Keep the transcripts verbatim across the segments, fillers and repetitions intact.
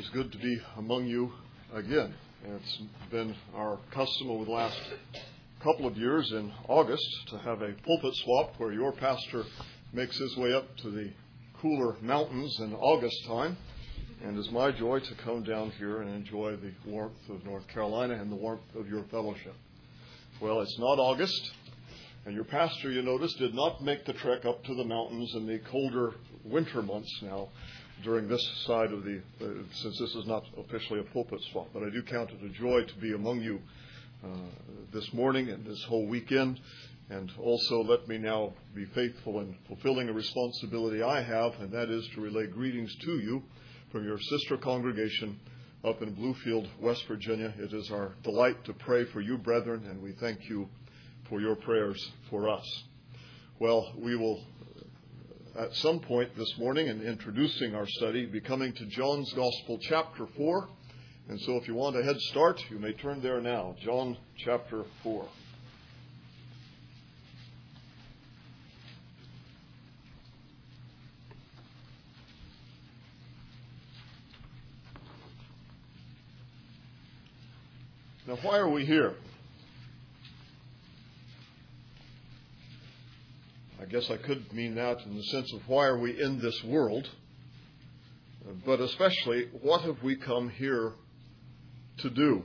It's good to be among you again. It's been our custom over the last couple of years in August to have a pulpit swap where your pastor makes his way up to the cooler mountains in August time. And it's my joy to come down here and enjoy the warmth of North Carolina and the warmth of your fellowship. Well, it's not August, and your pastor, you notice, did not make the trek up to the mountains in the colder winter months now during this side of the, uh, since this is not officially a pulpit swap. But I do count it a joy to be among you uh, this morning and this whole weekend. And also let me now be faithful in fulfilling a responsibility I have, and that is to relay greetings to you from your sister congregation up in Bluefield, West Virginia. It is our delight to pray for you, brethren, and we thank you for your prayers for us. Well, we will, at some point this morning, in introducing our study, be coming to John's Gospel, chapter four. And so if you want a head start, you may turn there now. John chapter four. Now, why are we here? I guess I could mean that in the sense of why are we in this world, but especially what have we come here to do?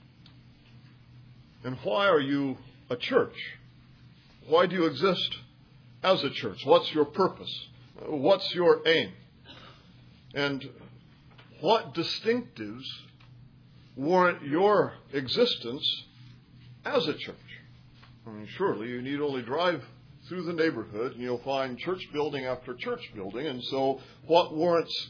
And why are you a church? Why do you exist as a church? What's your purpose? What's your aim? And what distinctives warrant your existence as a church? I mean, surely you need only drive through the neighborhood and you'll find church building after church building. And so what warrants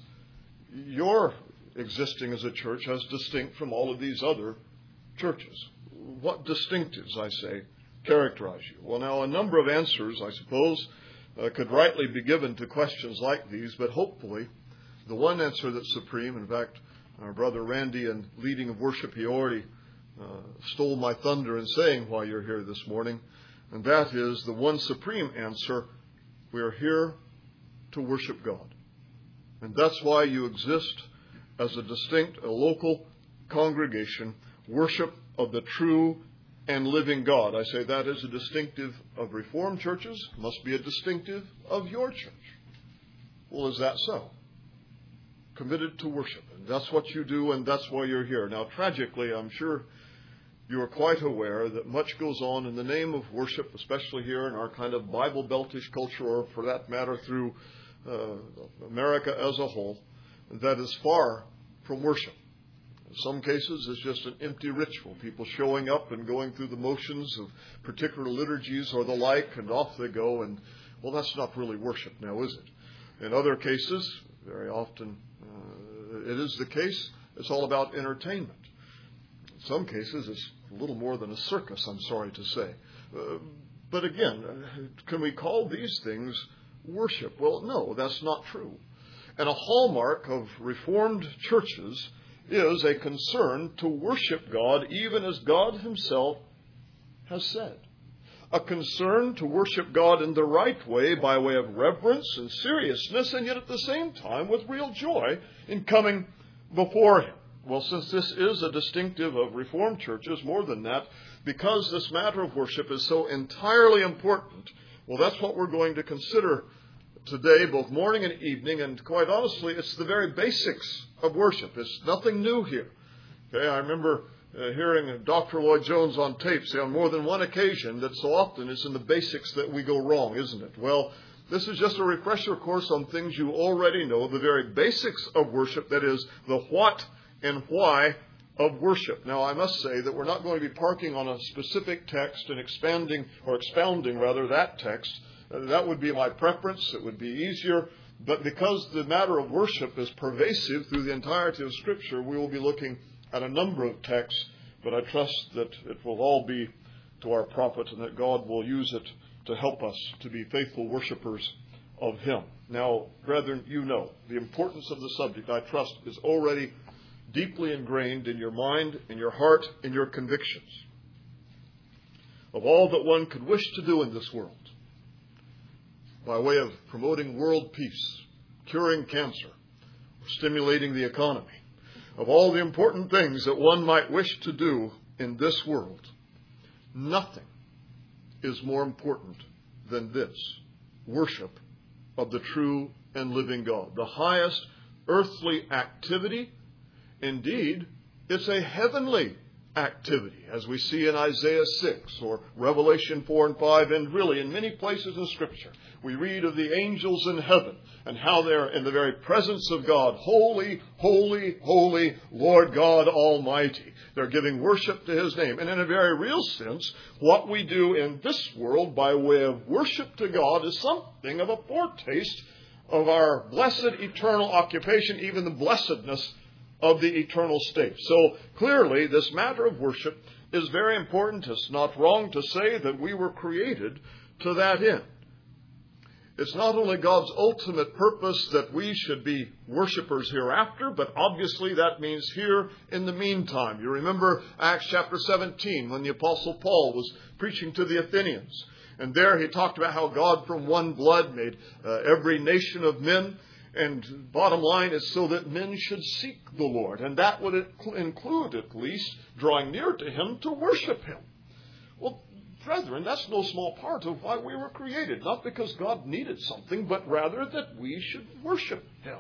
your existing as a church as distinct from all of these other churches? What distinctives, I say, characterize you? Well, now, a number of answers, I suppose, uh, could rightly be given to questions like these, but hopefully the one answer that's supreme, in fact, our brother Randy, in leading of worship, he already uh, stole my thunder in saying why you're here this morning. And that is the one supreme answer. We are here to worship God. And that's why you exist as a distinct, a local congregation, worship of the true and living God. I say that is a distinctive of Reformed churches, must be a distinctive of your church. Well, is that so? Committed to worship. And that's what you do, and that's why you're here. Now, tragically, I'm sure you are quite aware that much goes on in the name of worship, especially here in our kind of Bible Beltish culture, or for that matter through uh, America as a whole, that is far from worship. In some cases, it's just an empty ritual, people showing up and going through the motions of particular liturgies or the like, and off they go. And, well, that's not really worship now, is it? In other cases, very often uh, it is the case, it's all about entertainment. In some cases, it's a little more than a circus, I'm sorry to say. Uh, but again, can we call these things worship? Well, no, that's not true. And a hallmark of Reformed churches is a concern to worship God even as God himself has said. A concern to worship God in the right way by way of reverence and seriousness, and yet at the same time with real joy in coming before him. Well, since this is a distinctive of Reformed churches, more than that, because this matter of worship is so entirely important, well, that's what we're going to consider today, both morning and evening, and quite honestly, it's the very basics of worship. It's nothing new here. Okay, I remember uh, hearing Doctor Lloyd Jones on tape say on more than one occasion that so often it's in the basics that we go wrong, isn't it? Well, this is just a refresher course on things you already know, the very basics of worship, that is, the what and why of worship. Now, I must say that we're not going to be parking on a specific text and expanding, or expounding rather, that text. Uh, that would be my preference. It would be easier. But because the matter of worship is pervasive through the entirety of Scripture, we will be looking at a number of texts, but I trust that it will all be to our profit and that God will use it to help us to be faithful worshipers of him. Now, brethren, you know the importance of the subject, I trust, is already deeply ingrained in your mind, in your heart, in your convictions. Of all that one could wish to do in this world, by way of promoting world peace, curing cancer, or stimulating the economy, of all the important things that one might wish to do in this world, nothing is more important than this: worship of the true and living God. The highest earthly activity, indeed, it's a heavenly activity, as we see in Isaiah six or Revelation four and five, and really in many places in Scripture. We read of the angels in heaven and how they're in the very presence of God. Holy, holy, holy, Lord God Almighty. They're giving worship to His name. And in a very real sense, what we do in this world by way of worship to God is something of a foretaste of our blessed eternal occupation, even the blessedness of the eternal state. So clearly, this matter of worship is very important. It's not wrong to say that we were created to that end. It's not only God's ultimate purpose that we should be worshipers hereafter, but obviously that means here in the meantime. You remember Acts chapter seventeen when the Apostle Paul was preaching to the Athenians. And there he talked about how God from one blood made uh, every nation of men. And bottom line is so that men should seek the Lord. And that would include at least drawing near to Him to worship Him. Well, brethren, that's no small part of why we were created. Not because God needed something, but rather that we should worship Him.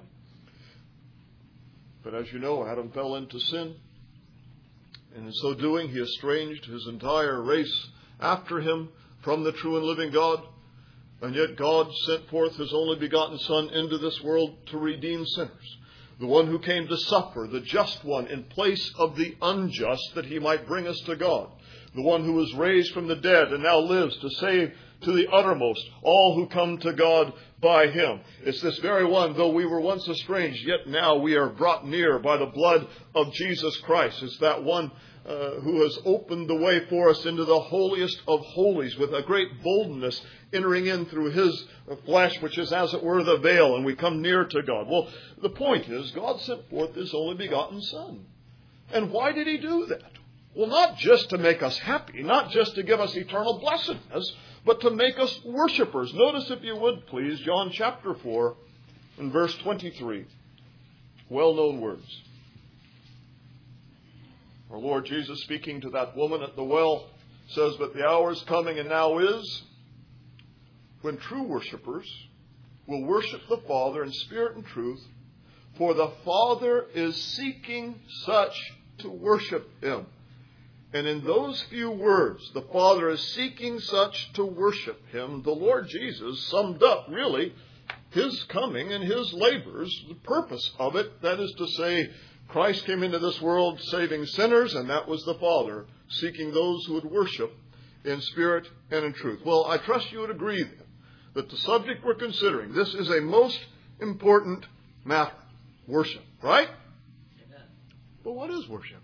But as you know, Adam fell into sin. And in so doing, he estranged his entire race after him from the true and living God. And yet God sent forth His only begotten Son into this world to redeem sinners. The one who came to suffer, the just one, in place of the unjust, that He might bring us to God. The one who was raised from the dead and now lives to save to the uttermost all who come to God by Him. It's this very one, though we were once estranged, yet now we are brought near by the blood of Jesus Christ. It's that one uh, who has opened the way for us into the holiest of holies with a great boldness, entering in through His flesh, which is as it were the veil, and we come near to God. Well, the point is, God sent forth His only begotten Son. And why did He do that? Well, not just to make us happy, not just to give us eternal blessedness, but to make us worshipers. Notice, if you would, please, John chapter four and verse twenty-three. Well-known words. Our Lord Jesus, speaking to that woman at the well, says, "But the hour is coming, and now is, when true worshipers will worship the Father in spirit and truth, for the Father is seeking such to worship Him." And in those few words, the Father is seeking such to worship Him, the Lord Jesus summed up, really, His coming and His labors, the purpose of it. That is to say, Christ came into this world saving sinners, and that was the Father seeking those who would worship in spirit and in truth. Well, I trust you would agree then that the subject we're considering, this is a most important matter. Worship, right? Amen. But what is worship?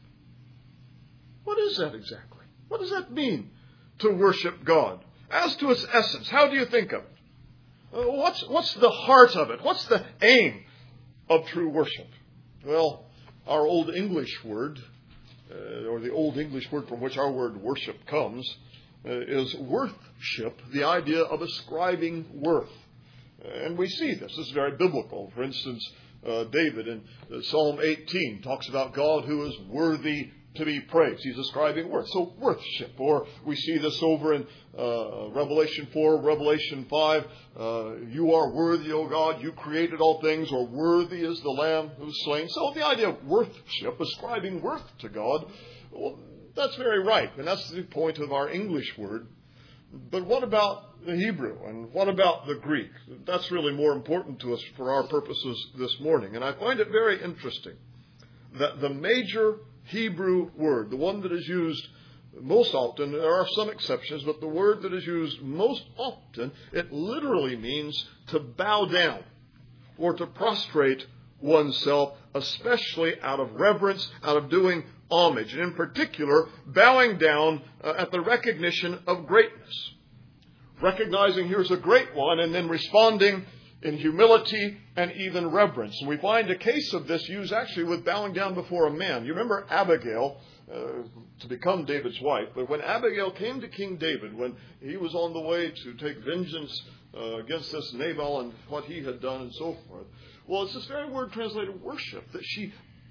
What is that exactly? What does that mean to worship God? As to its essence, how do you think of it? Uh, what's, what's the heart of it? What's the aim of true worship? Well, our Old English word, uh, or the Old English word from which our word worship comes, uh, is worthship, the idea of ascribing worth. And we see this. This is very biblical. For instance, uh, David in uh, Psalm eighteen talks about God who is worthy to be praised. He's ascribing worth. So worship. Or we see this over in uh, Revelation four, Revelation five. Uh, you are worthy, O God. You created all things. Or worthy is the Lamb who's slain. So the idea of worship, ascribing worth to God, well, that's very right. And that's the point of our English word. But what about the Hebrew? And what about the Greek? That's really more important to us for our purposes this morning. And I find it very interesting that the major Hebrew word, the one that is used most often, there are some exceptions, but the word that is used most often, it literally means to bow down or to prostrate oneself, especially out of reverence, out of doing homage, and in particular, bowing down uh, at the recognition of greatness. Recognizing here's a great one, and then responding in humility and even reverence. And we find a case of this used actually with bowing down before a man. You remember Abigail, uh, to become David's wife, but when Abigail came to King David, when he was on the way to take vengeance uh, against this Nabal and what he had done and so forth, well, it's this very word translated worship, that she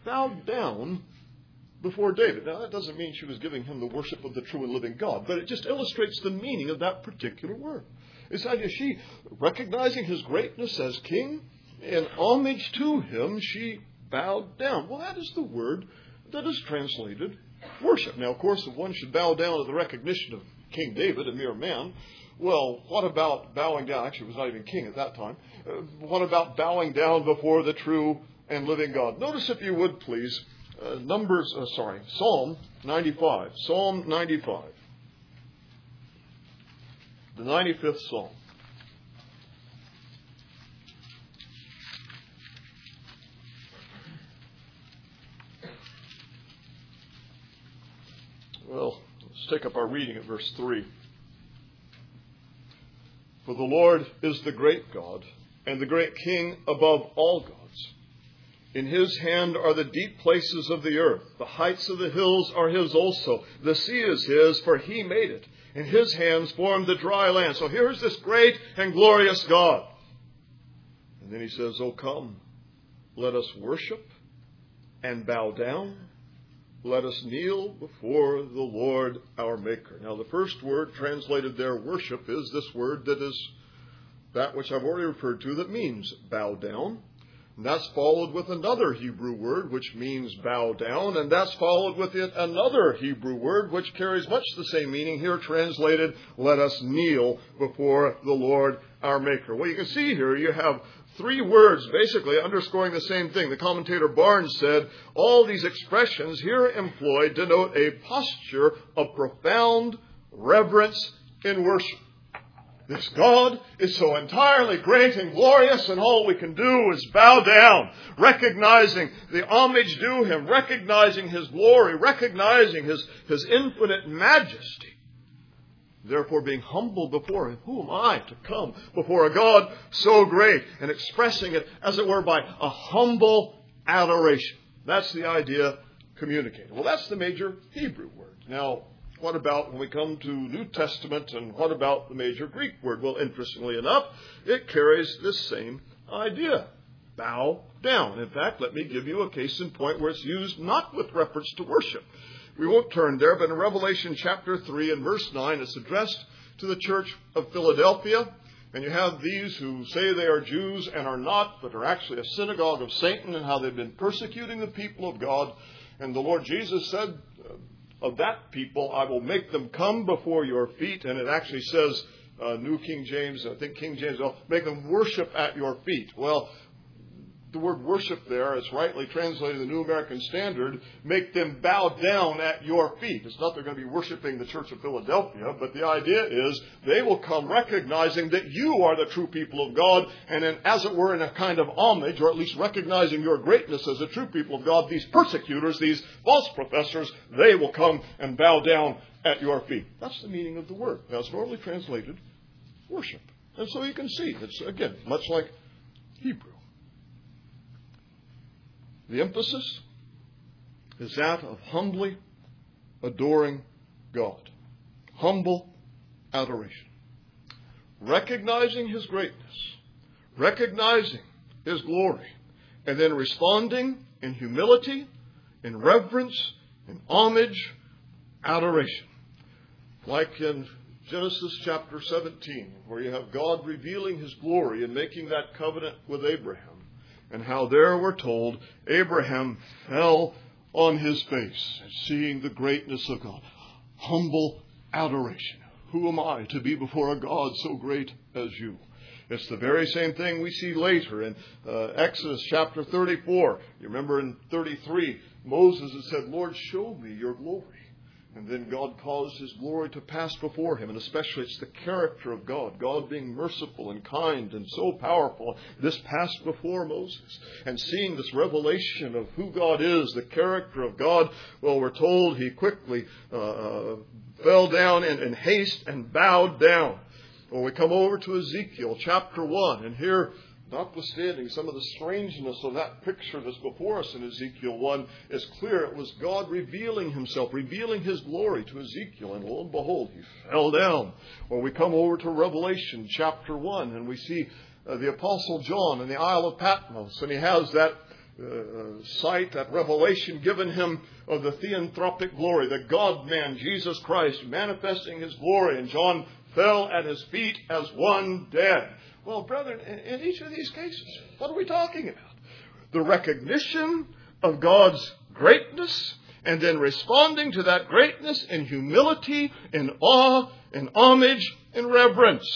bowed down before David. Now, that doesn't mean she was giving him the worship of the true and living God, but it just illustrates the meaning of that particular word. It's that she, recognizing his greatness as king, in homage to him, she bowed down. Well, that is the word that is translated worship. Now, of course, if one should bow down to the recognition of King David, a mere man, well, what about bowing down? Actually, he was not even king at that time. Uh, what about bowing down before the true and living God? Notice, if you would, please, uh, Numbers, uh, sorry, Psalm ninety-five. Psalm ninety-five. The ninety-fifth Psalm. Well, let's take up our reading at verse three. For the Lord is the great God, and the great King above all gods. In his hand are the deep places of the earth. The heights of the hills are his also. The sea is his, for he made it. And his hands formed the dry land. So here's this great and glorious God. And then he says, "O come, let us worship and bow down. Let us kneel before the Lord our Maker." Now, the first word translated there, worship, is this word that is that which I've already referred to that means bow down. And that's followed with another Hebrew word which means bow down. And that's followed with it another Hebrew word which carries much the same meaning here, translated, let us kneel before the Lord our Maker. Well, you can see here you have three words basically underscoring the same thing. The commentator Barnes said, all these expressions here employed denote a posture of profound reverence in worship. This God is so entirely great and glorious, and all we can do is bow down, recognizing the homage due him, recognizing his glory, recognizing his, his infinite majesty. Therefore, being humble before him, who am I to come before a God so great, and expressing it, as it were, by a humble adoration. That's the idea communicated. Well, that's the major Hebrew word. Now, what about when we come to New Testament, and what about the major Greek word? Well, interestingly enough, it carries this same idea. Bow down. In fact, let me give you a case in point where it's used not with reference to worship. We won't turn there, but in Revelation chapter three and verse nine, it's addressed to the church of Philadelphia. And you have these who say they are Jews and are not, but are actually a synagogue of Satan, and how they've been persecuting the people of God. And the Lord Jesus said, of that people, I will make them come before your feet. And it actually says, uh, New King James, I think King James, will make them worship at your feet. Well, the word worship there, it's rightly translated in the New American Standard, make them bow down at your feet. It's not they're going to be worshiping the Church of Philadelphia, but the idea is they will come recognizing that you are the true people of God, and in, as it were, in a kind of homage, or at least recognizing your greatness as the true people of God, these persecutors, these false professors, they will come and bow down at your feet. That's the meaning of the word. Now, it's normally translated worship. And so you can see, it's, again, much like Hebrew. The emphasis is that of humbly adoring God. Humble adoration. Recognizing his greatness. Recognizing his glory. And then responding in humility, in reverence, in homage, adoration. Like in Genesis chapter seventeen, where you have God revealing his glory and making that covenant with Abraham. And how there we're told Abraham fell on his face, seeing the greatness of God. Humble adoration. Who am I to be before a God so great as you? It's the very same thing we see later in uh, Exodus chapter thirty-four. You remember in thirty-three, Moses had said, Lord, show me your glory. And then God caused his glory to pass before him. And especially it's the character of God. God being merciful and kind and so powerful. This passed before Moses. And seeing this revelation of who God is, the character of God, well, we're told he quickly uh, fell down in, in haste and bowed down. Well, we come over to Ezekiel chapter one. And here, notwithstanding some of the strangeness of that picture that's before us in Ezekiel one, it's clear it was God revealing himself, revealing his glory to Ezekiel. And lo and behold, he fell down. Or we come over to Revelation chapter one, and we see uh, the Apostle John in the Isle of Patmos. And he has that uh, sight, that revelation given him of the theanthropic glory, the God-man, Jesus Christ, manifesting his glory. And John fell at his feet as one dead. Well, brethren, in, in each of these cases, what are we talking about? The recognition of God's greatness, and then responding to that greatness in humility, in awe, in homage, in reverence.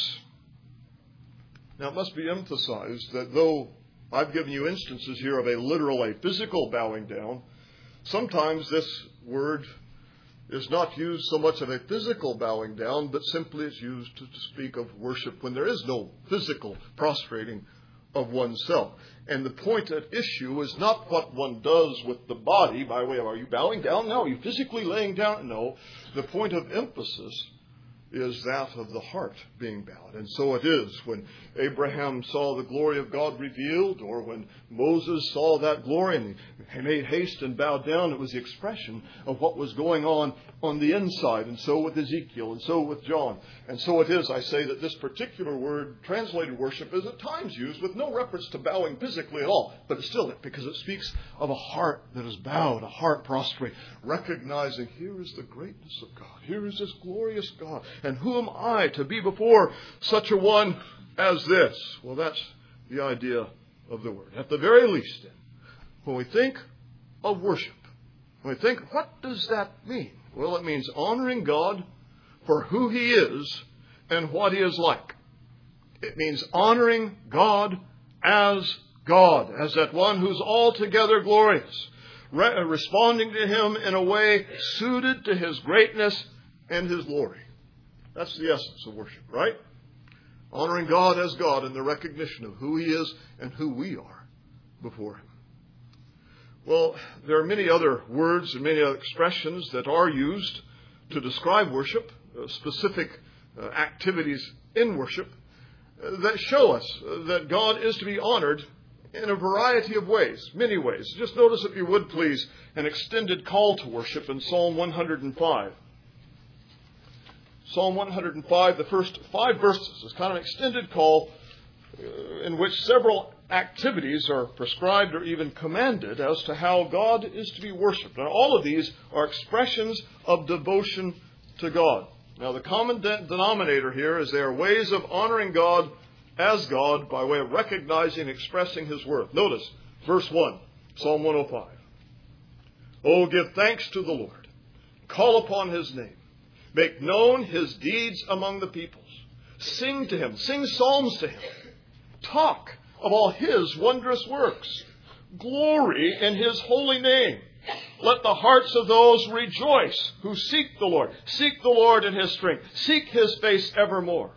Now, it must be emphasized that though I've given you instances here of a literal, a physical bowing down, sometimes this word is not used so much of a physical bowing down, but simply it's used to speak of worship when there is no physical prostrating of oneself. And the point at issue is not what one does with the body by way of, are you bowing down? No. Are you physically laying down? No. The point of emphasis is that of the heart being bowed. And so it is when Abraham saw the glory of God revealed, or when Moses saw that glory and he made haste and bowed down. It was the expression of what was going on on the inside. And so with Ezekiel, and so with John. And so it is, I say, that this particular word, translated worship, is at times used with no reference to bowing physically at all. But it's still because it speaks of a heart that is bowed, a heart prostrate, recognizing here is the greatness of God. Here is this glorious God. And who am I to be before such a one as this? Well, that's the idea of the word. At the very least, then, when we think of worship, when we think, what does that mean? Well, it means honoring God for who He is and what He is like. It means honoring God as God, as that one who's altogether glorious, re- responding to Him in a way suited to His greatness and His glory. That's the essence of worship, right? Honoring God as God in the recognition of who He is and who we are before Him. Well, there are many other words and many other expressions that are used to describe worship, uh, specific uh, activities in worship, uh, that show us uh, that God is to be honored in a variety of ways, many ways. Just notice, if you would please, an extended call to worship in Psalm one hundred five. Psalm one hundred five, the first five verses, is kind of an extended call uh, in which several activities are prescribed or even commanded as to how God is to be worshipped. Now, all of these are expressions of devotion to God. Now, the common de- denominator here is they are ways of honoring God as God by way of recognizing and expressing His worth. Notice verse one, Psalm one oh five. Oh, give thanks to the Lord. Call upon His name. Make known His deeds among the peoples. Sing to Him. Sing psalms to Him. Talk of all His wondrous works. Glory in His holy name. Let the hearts of those rejoice who seek the Lord. Seek the Lord in His strength. Seek His face evermore.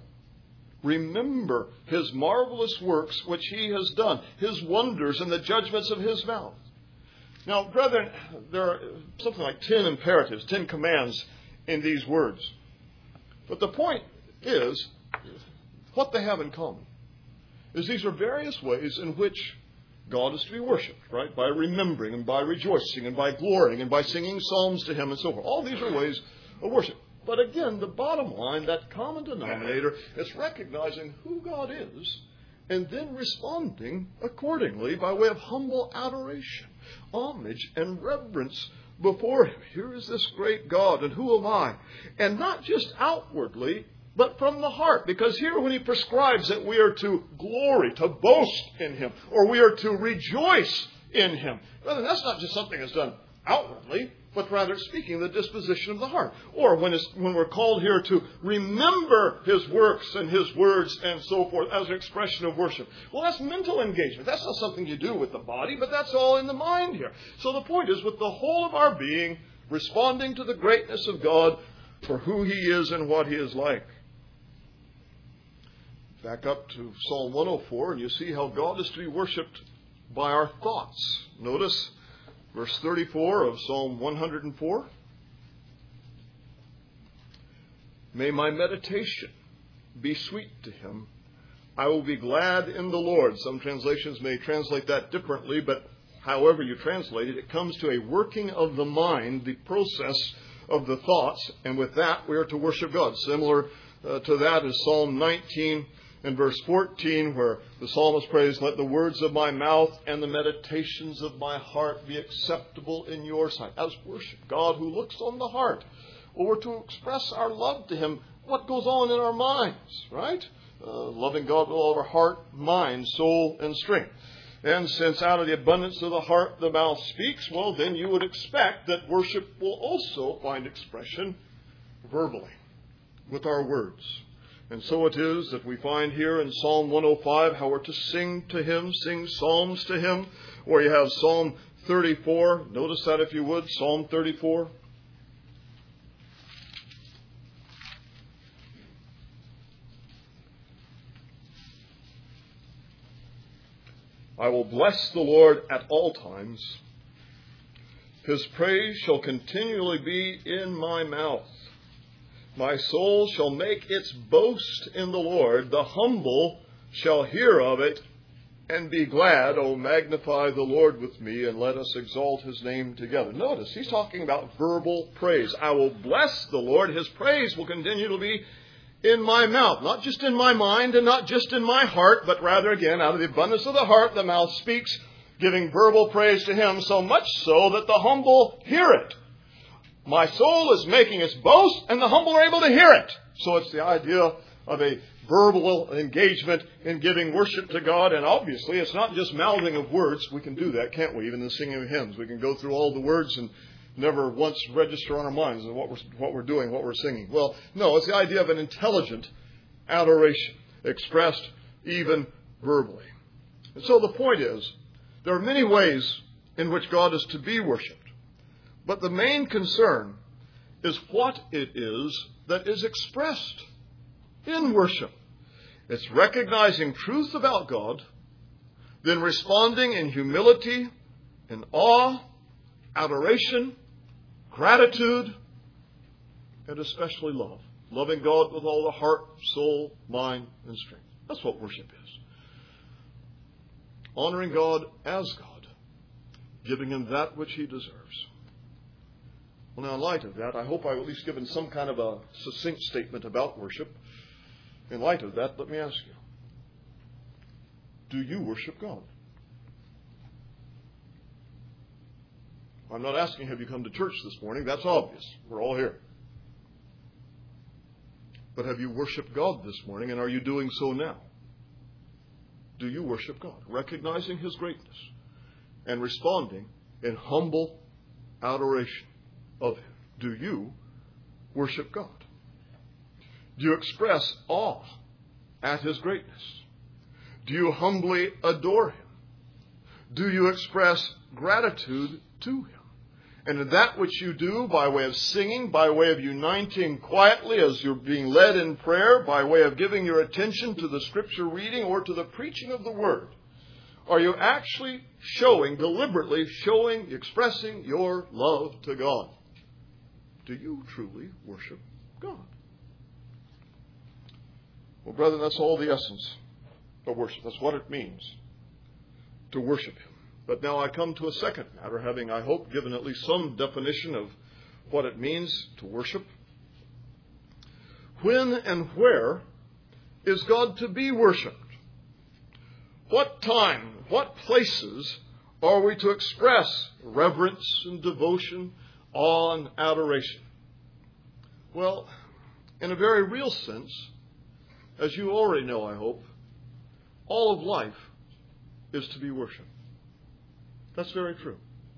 Remember His marvelous works which He has done. His wonders and the judgments of His mouth. Now, brethren, there are something like ten imperatives, ten commands in these words. But the point is, what they have in common is these are various ways in which God is to be worshipped, right? By remembering and by rejoicing and by glorying and by singing psalms to Him and so forth. All these are ways of worship. But again, the bottom line, that common denominator, is recognizing who God is and then responding accordingly by way of humble adoration, homage, and reverence before Him. Here is this great God, and who am I? And not just outwardly, but from the heart. Because here when He prescribes that we are to glory, to boast in Him, or we are to rejoice in Him, well, that's not just something that's done outwardly, but rather speaking the disposition of the heart. Or when, it's, when we're called here to remember His works and His words and so forth as an expression of worship. Well, that's mental engagement. That's not something you do with the body, but that's all in the mind here. So the point is, with the whole of our being, responding to the greatness of God for who He is and what He is like. Back up to Psalm one oh four, and you see how God is to be worshipped by our thoughts. Notice verse thirty-four of Psalm one hundred four. May my meditation be sweet to Him. I will be glad in the Lord. Some translations may translate that differently, but however you translate it, it comes to a working of the mind, the process of the thoughts, and with that we are to worship God. Similar uh, to that is Psalm nineteen in verse fourteen, where the psalmist prays, "Let the words of my mouth and the meditations of my heart be acceptable in your sight." As worship God who looks on the heart. Well, we're to express our love to Him. What goes on in our minds, right? Uh, loving God with all of our heart, mind, soul, and strength. And since out of the abundance of the heart the mouth speaks, well, then you would expect that worship will also find expression verbally, with our words. And so it is that we find here in Psalm one oh five how we're to sing to Him, sing psalms to Him, where you have Psalm thirty-four. Notice that if you would, Psalm thirty-four. I will bless the Lord at all times. His praise shall continually be in my mouth. My soul shall make its boast in the Lord. The humble shall hear of it and be glad. Oh, magnify the Lord with me, and let us exalt His name together. Notice, he's talking about verbal praise. I will bless the Lord. His praise will continue to be in my mouth. Not just in my mind and not just in my heart, but rather, again, out of the abundance of the heart, the mouth speaks, giving verbal praise to Him, so much so that the humble hear it. My soul is making its boast, and the humble are able to hear it. So it's the idea of a verbal engagement in giving worship to God. And obviously, it's not just mouthing of words. We can do that, can't we? Even in the singing of hymns, we can go through all the words and never once register on our minds what we're, what we're doing, what we're singing. Well, no, it's the idea of an intelligent adoration expressed even verbally. And so the point is, there are many ways in which God is to be worshipped. But the main concern is what it is that is expressed in worship. It's recognizing truth about God, then responding in humility, in awe, adoration, gratitude, and especially love. Loving God with all the heart, soul, mind, and strength. That's what worship is. Honoring God as God, giving Him that which He deserves. Well, now, in light of that, I hope I've at least given some kind of a succinct statement about worship. In light of that, let me ask you, do you worship God? I'm not asking, have you come to church this morning? That's obvious. We're all here. But have you worshiped God this morning, and are you doing so now? Do you worship God, recognizing His greatness and responding in humble adoration of Him? Do you worship God? Do you express awe at His greatness? Do you humbly adore Him? Do you express gratitude to Him? And in that which you do by way of singing, by way of uniting quietly as you're being led in prayer, by way of giving your attention to the Scripture reading or to the preaching of the Word, are you actually showing, deliberately showing, expressing your love to God? Do you truly worship God? Well, brethren, that's all the essence of worship. That's what it means to worship Him. But now I come to a second matter, having, I hope, given at least some definition of what it means to worship. When and where is God to be worshipped? What time, what places are we to express reverence and devotion, awe and adoration? Well, in a very real sense, as you already know, I hope, all of life is to be worshipped. That's very true.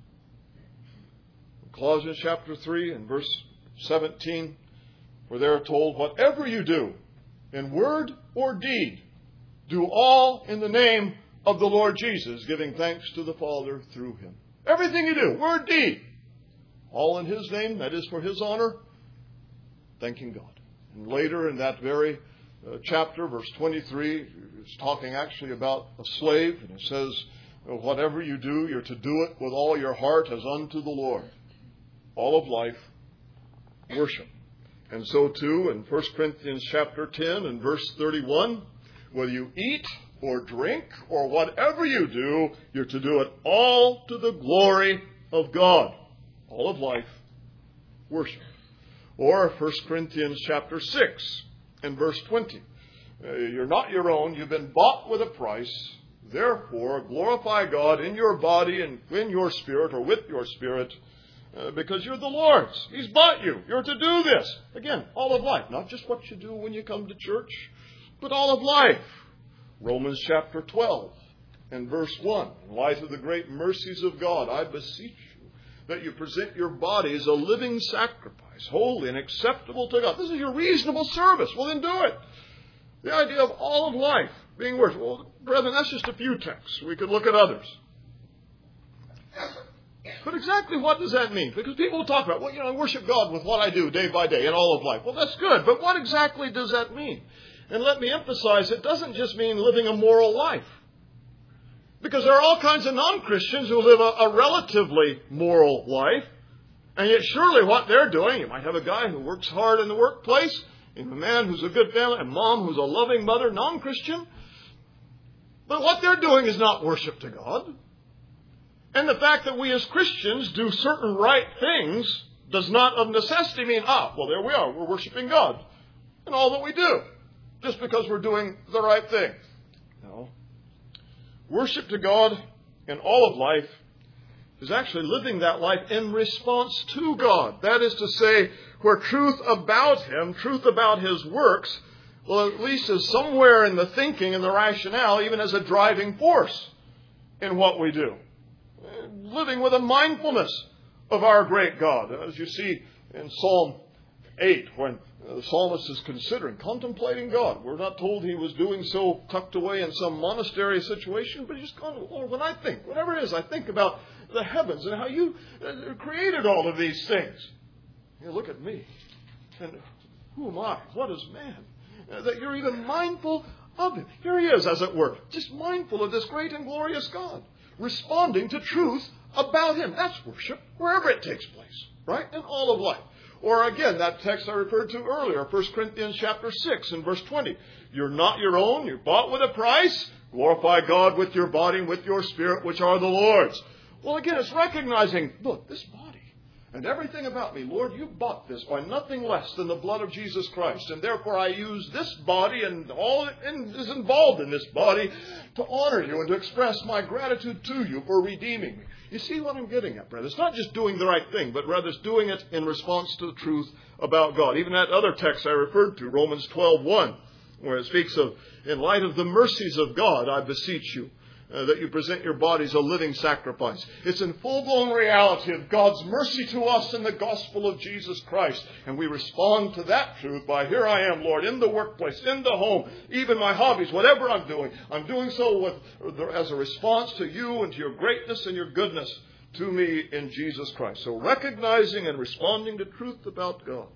In Colossians chapter three and verse seventeen, where they're told, whatever you do, in word or deed, do all in the name of the Lord Jesus, giving thanks to the Father through Him. Everything you do, word, deed, all in His name, that is for His honor, thanking God. And later in that very uh, chapter, verse twenty-three, it's talking actually about a slave, and it says, whatever you do, you're to do it with all your heart as unto the Lord. All of life, worship. And so too in First Corinthians chapter ten and verse thirty-one, whether you eat or drink or whatever you do, you're to do it all to the glory of God. All of life, worship. Or First Corinthians chapter six and verse twenty, Uh, you're not your own. You've been bought with a price. Therefore, glorify God in your body and in your spirit, or with your spirit, uh, because you're the Lord's. He's bought you. You're to do this. Again, all of life. Not just what you do when you come to church, but all of life. Romans chapter twelve and verse one. In light of the great mercies of God, I beseech you that you present your body as a living sacrifice, holy and acceptable to God. This is your reasonable service. Well, then do it. The idea of all of life being worshipped. Well, brethren, that's just a few texts. We could look at others. But exactly what does that mean? Because people will talk about, well, you know, I worship God with what I do day by day in all of life. Well, that's good. But what exactly does that mean? And let me emphasize, it doesn't just mean living a moral life. Because there are all kinds of non-Christians who live a, a relatively moral life. And yet surely what they're doing, you might have a guy who works hard in the workplace, and a man who's a good family, a mom who's a loving mother, non-Christian. But what they're doing is not worship to God. And the fact that we as Christians do certain right things does not of necessity mean, ah, well, there we are, we're worshiping God in all that we do, just because we're doing the right thing. No. Worship to God in all of life is actually living that life in response to God. That is to say, where truth about Him, truth about His works, well, at least is somewhere in the thinking and the rationale, even as a driving force in what we do. Living with a mindfulness of our great God. As you see in Psalm eight, when the psalmist is considering, contemplating God. We're not told he was doing so tucked away in some monastery situation, but he's gone, Lord, when I think, whatever it is, I think about the heavens and how you created all of these things. You look at me, and who am I? What is man? That you're even mindful of him. Here he is, as it were, just mindful of this great and glorious God, responding to truth about him. That's worship, wherever it takes place, right? In all of life. Or again, that text I referred to earlier, First Corinthians chapter six and verse twenty. You're not your own, you're bought with a price. Glorify God with your body and with your spirit, which are the Lord's. Well, again, it's recognizing, look, this body and everything about me, Lord, you bought this by nothing less than the blood of Jesus Christ. And therefore I use this body and all that is involved in this body to honor you and to express my gratitude to you for redeeming me. You see what I'm getting at, brother? It's not just doing the right thing, but rather it's doing it in response to the truth about God. Even that other text I referred to, Romans twelve one, where it speaks of, in light of the mercies of God, I beseech you, Uh, that you present your bodies a living sacrifice. It's in full-blown reality of God's mercy to us in the gospel of Jesus Christ. And we respond to that truth by, here I am, Lord, in the workplace, in the home, even my hobbies, whatever I'm doing. I'm doing so with, as a response to you and to your greatness and your goodness to me in Jesus Christ. So recognizing and responding to truth about God.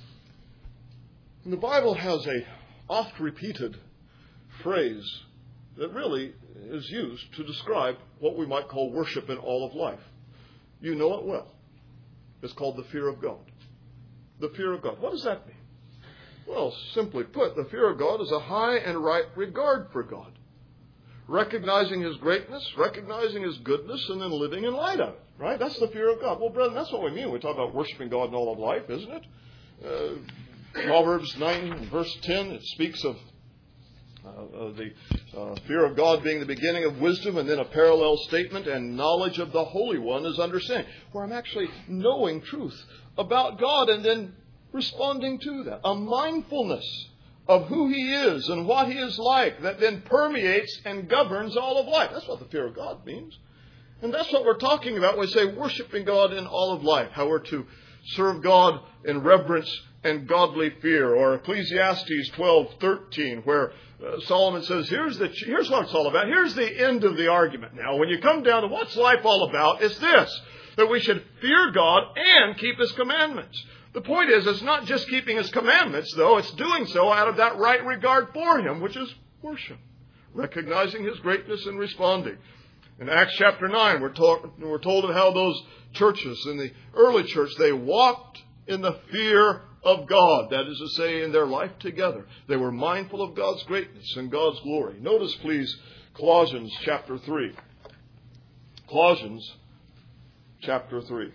And the Bible has a oft-repeated phrase that really is used to describe what we might call worship in all of life. You know it well. It's called the fear of God. The fear of God. What does that mean? Well, simply put, the fear of God is a high and right regard for God. Recognizing His greatness, recognizing His goodness, and then living in light of it. Right? That's the fear of God. Well, brethren, that's what we mean when we talk about worshiping God in all of life, isn't it? Uh, Proverbs nine, verse ten, it speaks of Uh, uh, the uh, fear of God being the beginning of wisdom, and then a parallel statement, and knowledge of the Holy One is understanding, where I'm actually knowing truth about God and then responding to that. A mindfulness of who He is and what He is like that then permeates and governs all of life. That's what the fear of God means. And that's what we're talking about when we say worshiping God in all of life, how we're to serve God in reverence and godly fear. Or Ecclesiastes twelve thirteen, where uh, Solomon says, here's the here's what it's all about. Here's the end of the argument. Now, when you come down to what's life all about, it's this, that we should fear God and keep His commandments. The point is, it's not just keeping His commandments, though. It's doing so out of that right regard for Him, which is worship. Recognizing His greatness and responding. In Acts chapter nine, we're, talk, we're told of how those churches in the early church, they walked in the fear of God. That is to say, in their life together. They were mindful of God's greatness and God's glory. Notice, please, Colossians chapter three. Colossians chapter three.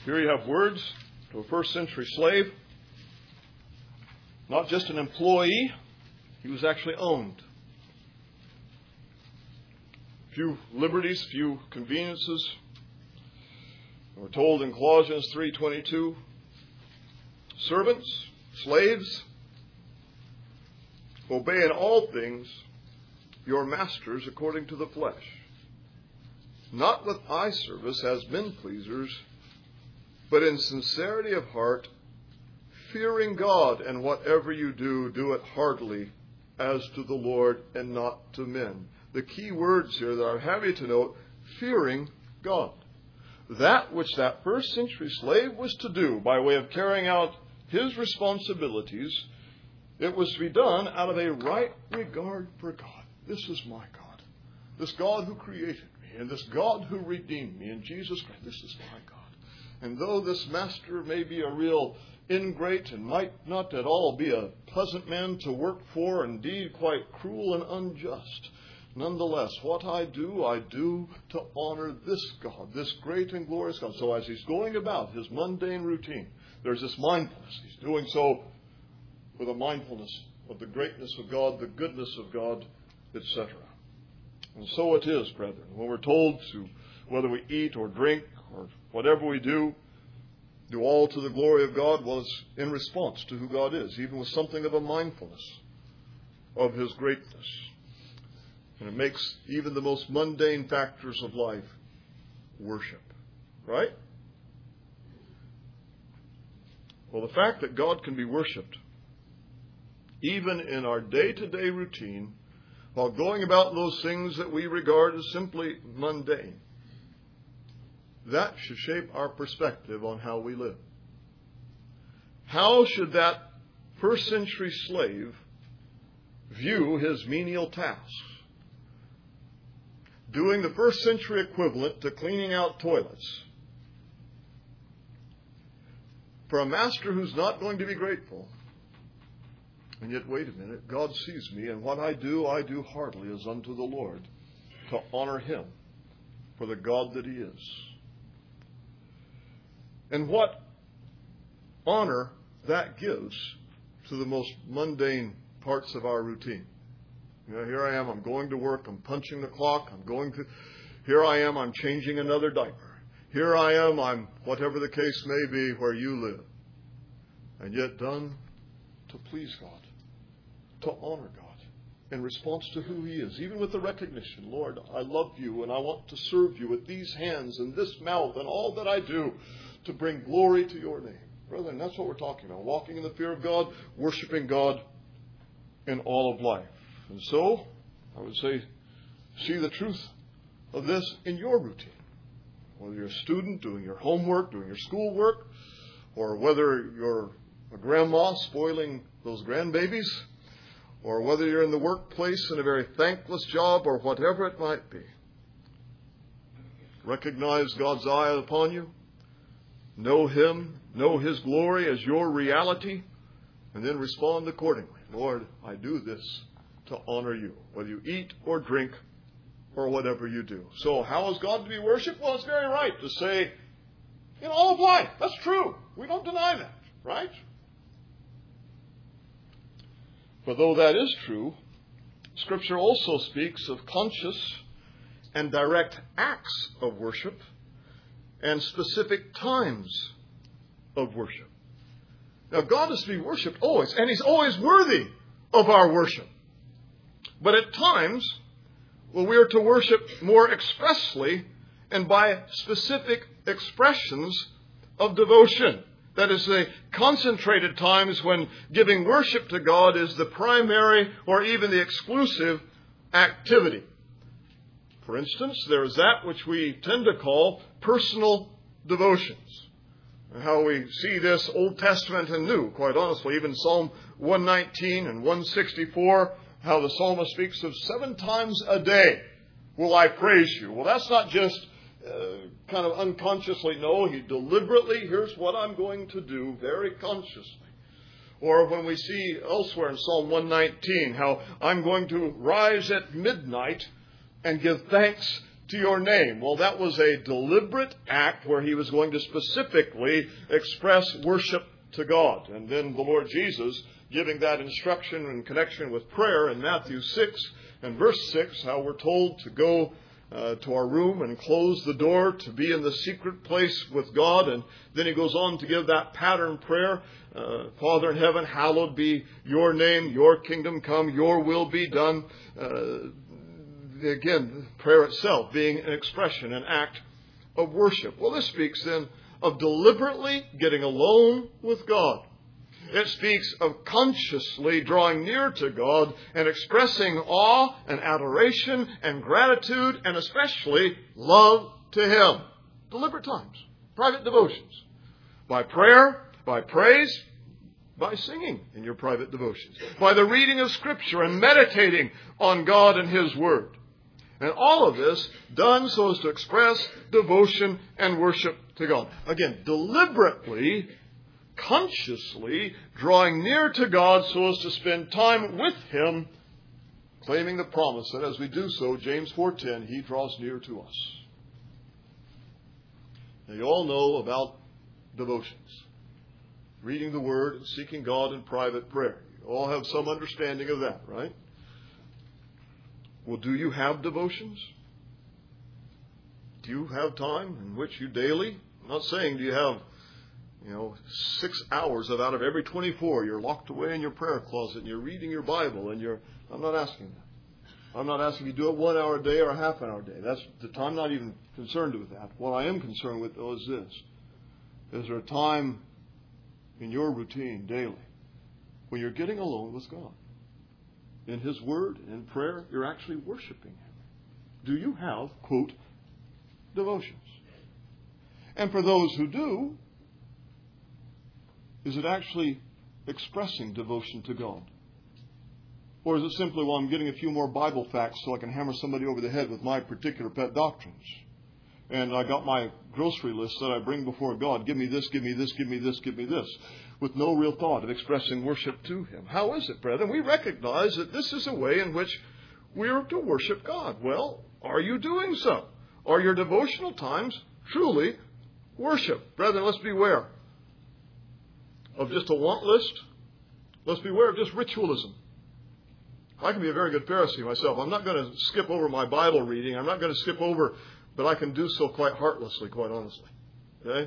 Here you have words to a first century slave. Not just an employee, he was actually owned. Few liberties, few conveniences. We're told in Colossians three twenty-two, servants, slaves, obey in all things your masters according to the flesh, not with eye service as men pleasers, but in sincerity of heart, fearing God, and whatever you do, do it heartily as to the Lord and not to men. The key words here that I have you to note, fearing God. That which that first century slave was to do by way of carrying out his responsibilities, it was to be done out of a right regard for God. This is my God. This God who created me, and this God who redeemed me in Jesus Christ. This is my God. And though this master may be a real ingrate and might not at all be a pleasant man to work for, indeed quite cruel and unjust, nonetheless, what I do, I do to honor this God, this great and glorious God. So as he's going about his mundane routine, there's this mindfulness. He's doing so with a mindfulness of the greatness of God, the goodness of God, et cetera. And so it is, brethren, when we're told to, whether we eat or drink or whatever we do, do all to the glory of God, well, it's in response to who God is, even with something of a mindfulness of his greatness. And it makes even the most mundane factors of life worship. Right? Well, the fact that God can be worshipped, even in our day-to-day routine, while going about those things that we regard as simply mundane, that should shape our perspective on how we live. How should that first century slave view his menial tasks? Doing the first century equivalent to cleaning out toilets. For a master who's not going to be grateful. And yet, wait a minute, God sees me, and what I do, I do heartily as unto the Lord, to honor him for the God that he is. And what honor that gives to the most mundane parts of our routine. You know, here I am, I'm going to work, I'm punching the clock, I'm going to, here I am, I'm changing another diaper. Here I am, I'm, whatever the case may be, where you live. And yet done to please God, to honor God, in response to who he is, even with the recognition, Lord, I love you and I want to serve you with these hands and this mouth and all that I do to bring glory to your name. Brethren, that's what we're talking about. Walking in the fear of God, worshiping God in all of life. And so, I would say, see the truth of this in your routine. Whether you're a student doing your homework, doing your schoolwork, or whether you're a grandma spoiling those grandbabies, or whether you're in the workplace in a very thankless job, or whatever it might be. Recognize God's eye upon you. Know him, know his glory as your reality, and then respond accordingly. Lord, I do this to honor you, whether you eat or drink or whatever you do. So how is God to be worshipped? Well, it's very right to say, in all of life, that's true. We don't deny that, right? For though that is true, Scripture also speaks of conscious and direct acts of worship and specific times of worship. Now, God is to be worshipped always, and he's always worthy of our worship. But at times, well, we are to worship more expressly and by specific expressions of devotion. That is, the concentrated times when giving worship to God is the primary or even the exclusive activity. For instance, there is that which we tend to call personal devotions. How we see this Old Testament and New, quite honestly, even Psalm one nineteen and one sixty-four, how the psalmist speaks of seven times a day will I praise you. Well, that's not just uh, kind of unconsciously. No, he deliberately, here's what I'm going to do, very consciously. Or when we see elsewhere in Psalm one nineteen, how I'm going to rise at midnight and give thanks to your name. Well, that was a deliberate act where he was going to specifically express worship to God. And then the Lord Jesus, giving that instruction in connection with prayer in Matthew six and verse six, how we're told to go uh, to our room and close the door, to be in the secret place with God. And then he goes on to give that pattern prayer. Uh, Father in heaven, hallowed be your name, your kingdom come, your will be done. Uh, again, prayer itself being an expression, an act of worship. Well, this speaks then of deliberately getting alone with God. It speaks of consciously drawing near to God and expressing awe and adoration and gratitude and especially love to Him. Deliberate times, private devotions. By prayer, by praise, by singing in your private devotions. By the reading of Scripture and meditating on God and His Word. And all of this done so as to express devotion and worship to God. Again, deliberately, consciously drawing near to God so as to spend time with Him, claiming the promise that as we do so, James four ten, He draws near to us. Now, you all know about devotions. Reading the Word and seeking God in private prayer. You all have some understanding of that, right? Well, do you have devotions? Do you have time in which you daily, I'm not saying do you have, you know, six hours of out of every twenty-four, you're locked away in your prayer closet and you're reading your Bible and you're, I'm not asking that. I'm not asking you to do it one hour a day or a half an hour a day. That's the time. I'm not even concerned with that. What I am concerned with, though, is this. Is there a time in your routine daily when you're getting alone with God? In His Word, in prayer, you're actually worshiping Him. Do you have, quote, devotions? And for those who do, is it actually expressing devotion to God? Or is it simply, well, I'm getting a few more Bible facts so I can hammer somebody over the head with my particular pet doctrines? And I got my grocery list that I bring before God. Give me this, give me this, give me this, give me this. With no real thought of expressing worship to Him. How is it, brethren? We recognize that this is a way in which we are to worship God. Well, are you doing so? Are your devotional times truly worship? Brethren, let's beware of just a want list. Let's beware of just ritualism. I can be a very good Pharisee myself. I'm not going to skip over my Bible reading. I'm not going to skip over, but I can do so quite heartlessly, quite honestly. Okay?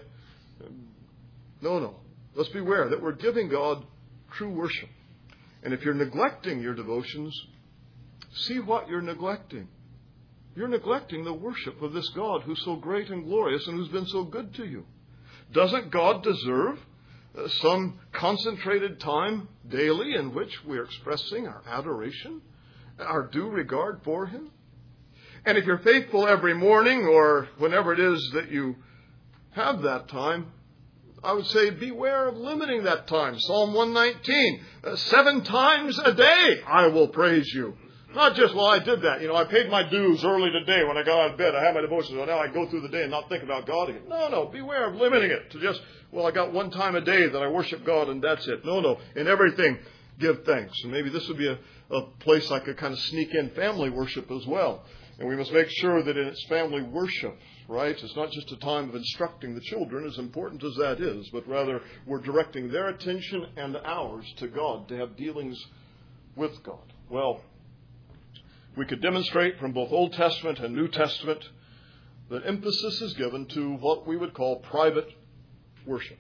No, no. Let's beware that we're giving God true worship. And if you're neglecting your devotions, see what you're neglecting. You're neglecting the worship of this God who's so great and glorious and who's been so good to you. Doesn't God deserve uh, some concentrated time daily in which we're expressing our adoration, our due regard for Him? And if you're faithful every morning or whenever it is that you have that time, I would say beware of limiting that time. Psalm one nineteen, uh, seven times a day I will praise you. Not just, well, I did that. You know, I paid my dues early today when I got out of bed. I had my devotions. Well, now I go through the day and not think about God again. No, no. Beware of limiting it to just, well, I got one time a day that I worship God and that's it. No, no. In everything, give thanks. And maybe this would be a, a place I could kind of sneak in family worship as well. And we must make sure that in its family worship, right, it's not just a time of instructing the children, as important as that is, but rather we're directing their attention and ours to God, to have dealings with God. Well, we could demonstrate from both Old Testament and New Testament that emphasis is given to what we would call private worship.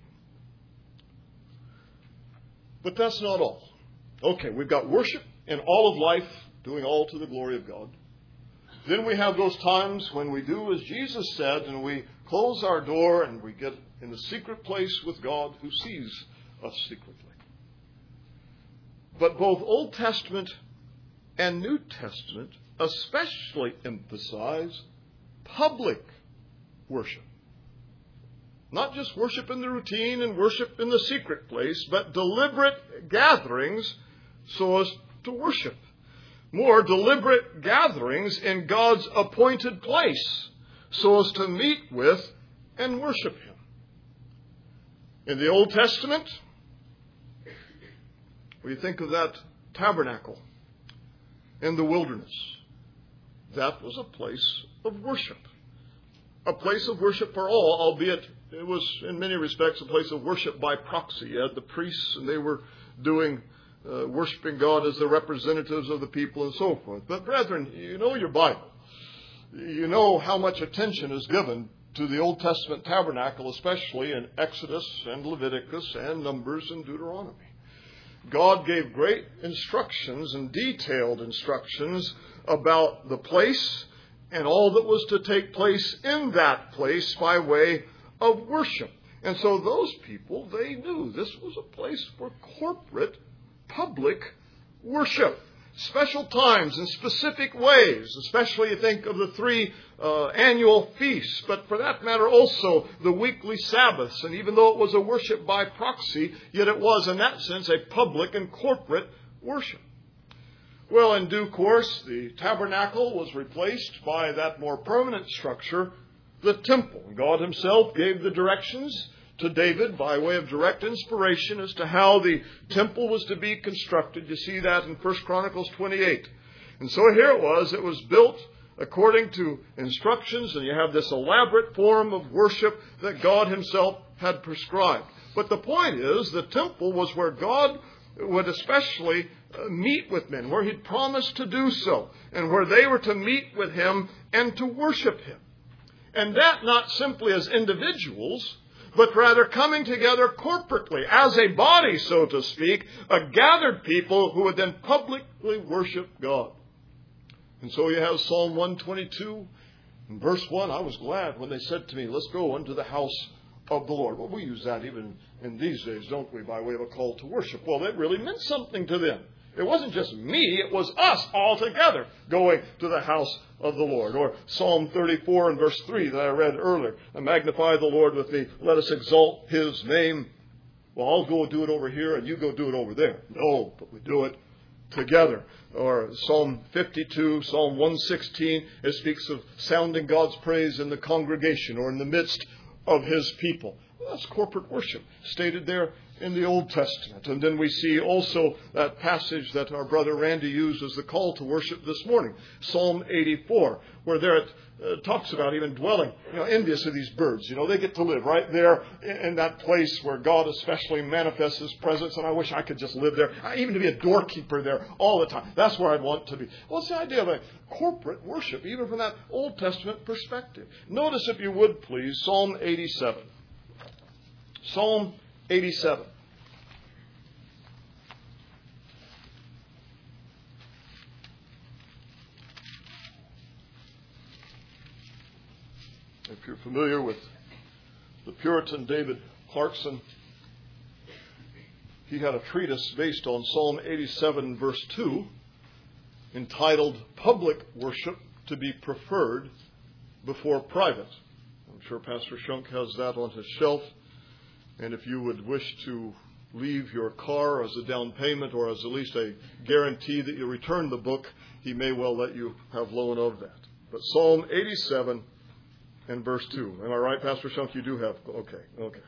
But that's not all. Okay, we've got worship in all of life, doing all to the glory of God. Then we have those times when we do as Jesus said, and we close our door and we get in the secret place with God who sees us secretly. But both Old Testament and New Testament especially emphasize public worship. Not just worship in the routine and worship in the secret place, but deliberate gatherings so as to worship. More deliberate gatherings in God's appointed place so as to meet with and worship Him. In the Old Testament, we think of that tabernacle in the wilderness. that was a place of worship. A place of worship for all, albeit it was in many respects a place of worship by proxy. You had the priests, and they were doing, uh, worshiping God as the representatives of the people and so forth. But brethren, you know your Bible. You know how much attention is given to the Old Testament tabernacle, especially in Exodus and Leviticus and Numbers and Deuteronomy. God gave great instructions and detailed instructions about the place and all that was to take place in that place by way of worship. And so those people, they knew this was a place for corporate, public worship. Special times in specific ways, especially you think of the three uh, annual feasts, but for that matter also the weekly Sabbaths. And even though it was a worship by proxy, yet it was in that sense a public and corporate worship. Well, in due course, the tabernacle was replaced by that more permanent structure, the temple. God himself gave the directions to David by way of direct inspiration as to how the temple was to be constructed. You see that in First Chronicles twenty-eight. And so here it was. It was built according to instructions, and you have this elaborate form of worship that God himself had prescribed. But the point is, the temple was where God would especially meet with men, where he'd promised to do so, and where they were to meet with him and to worship him. And that not simply as individuals, but rather coming together corporately, as a body, so to speak, a gathered people who would then publicly worship God. And so you have Psalm one twenty-two, and verse one, I was glad when they said to me, let's go unto the house of the Lord. Well, we use that even in these days, don't we, by way of a call to worship. Well, that really meant something to them. It wasn't just me, it was us all together going to the house of the Lord. Or Psalm thirty-four and verse three that I read earlier. Magnify the Lord with me. Let us exalt his name. Well, I'll go do it over here and you go do it over there. No, but we do it together. Or Psalm fifty-two, Psalm one sixteen, it speaks of sounding God's praise in the congregation or in the midst of his people. Well, that's corporate worship stated there in the Old Testament. And then we see also that passage that our brother Randy used as the call to worship this morning, Psalm eighty-four, where there it uh, talks about even dwelling, you know, envious of these birds. You know, they get to live right there in, in that place where God especially manifests his presence. And I wish I could just live there, even to be a doorkeeper there all the time. That's where I'd want to be. Well, it's the idea of a corporate worship, even from that Old Testament perspective. Notice, if you would please, Psalm eighty-seven. Psalm eighty-seven. If you're familiar with the Puritan David Clarkson, he had a treatise based on Psalm eighty-seven, verse two, entitled Public Worship to be Preferred Before Private. I'm sure Pastor Shunk has that on his shelf. And if you would wish to leave your car as a down payment or as at least a guarantee that you return the book, he may well let you have loan of that. But Psalm eighty-seven and verse two. Am I right, Pastor Shunk? You do have. Okay, okay.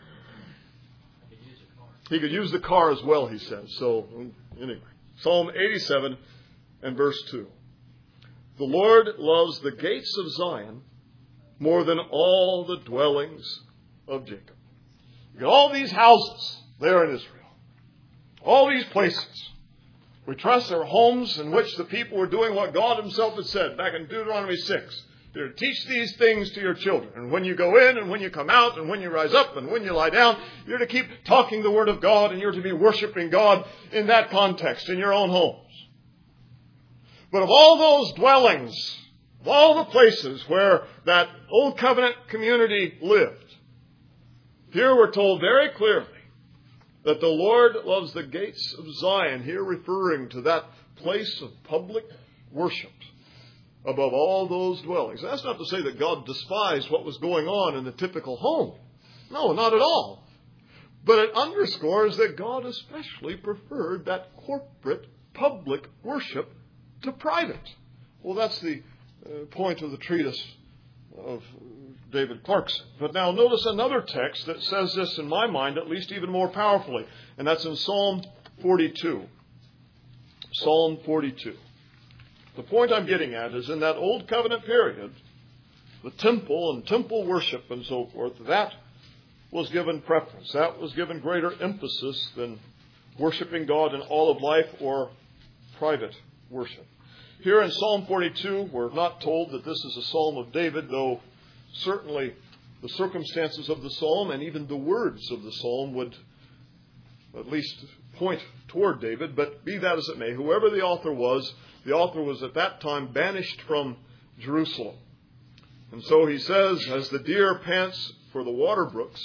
He could use the car as well, he said. So, anyway. Psalm eighty-seven and verse two. The Lord loves the gates of Zion more than all the dwellings of Jacob. You got all these houses there in Israel. All these places. We trust they're homes in which the people were doing what God himself had said back in Deuteronomy six. You're to teach these things to your children. And when you go in and when you come out and when you rise up and when you lie down, you're to keep talking the word of God and you're to be worshiping God in that context in your own homes. But of all those dwellings, of all the places where that old covenant community lived, here we're told very clearly that the Lord loves the gates of Zion, here referring to that place of public worship above all those dwellings. That's not to say that God despised what was going on in the typical home. No, not at all. But it underscores that God especially preferred that corporate public worship to private. Well, that's the uh, point of the treatise of David Clarkson. But now notice another text that says this, in my mind, at least even more powerfully. And that's in Psalm forty-two. Psalm forty-two. The point I'm getting at is in that Old Covenant period, the temple and temple worship and so forth, that was given preference. That was given greater emphasis than worshiping God in all of life or private worship. Here in Psalm forty-two, we're not told that this is a psalm of David, though certainly the circumstances of the psalm and even the words of the psalm would at least point toward David. But be that as it may, whoever the author was, the author was at that time banished from Jerusalem. And so he says, as the deer pants for the water brooks,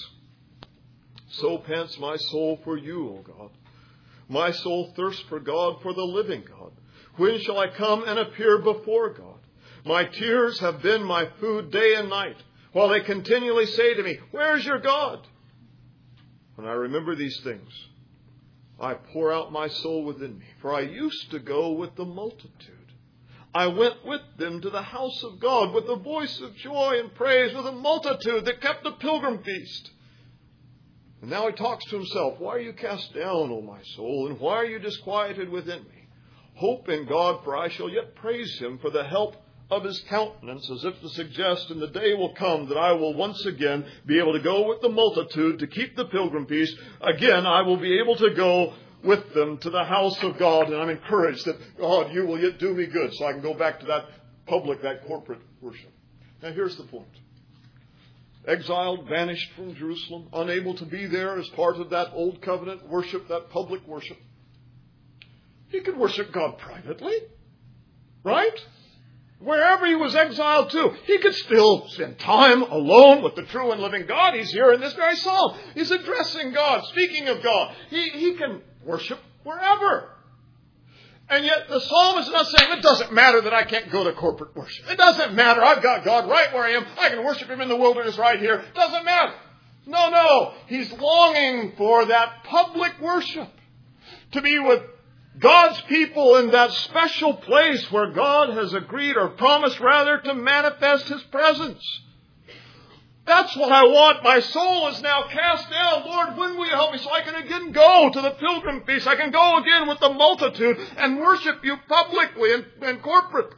so pants my soul for you, O God. My soul thirsts for God, for the living God. When shall I come and appear before God? My tears have been my food day and night, while they continually say to me, where is your God? When I remember these things, I pour out my soul within me, for I used to go with the multitude. I went with them to the house of God with a voice of joy and praise, with a multitude that kept a pilgrim feast. And now he talks to himself, why are you cast down, O my soul, and why are you disquieted within me? Hope in God, for I shall yet praise him for the help of his countenance, as if to suggest, and the day will come that I will once again be able to go with the multitude to keep the pilgrim feast. Again, I will be able to go with them to the house of God, and I'm encouraged that, God, you will yet do me good, so I can go back to that public, that corporate worship. Now here's the point. Exiled, banished from Jerusalem, unable to be there as part of that old covenant worship, that public worship. He could worship God privately, right? Wherever he was exiled to, he could still spend time alone with the true and living God. He's here in this very psalm. He's addressing God, speaking of God. He, he can worship wherever. And yet the psalmist is not saying, it doesn't matter that I can't go to corporate worship. It doesn't matter. I've got God right where I am. I can worship him in the wilderness right here. It doesn't matter. No, no. He's longing for that public worship, to be with God's people in that special place where God has agreed, or promised rather, to manifest his presence. That's what I want. My soul is now cast down. Lord, when will you help me so I can again go to the pilgrim feast? I can go again with the multitude and worship you publicly and, and corporately.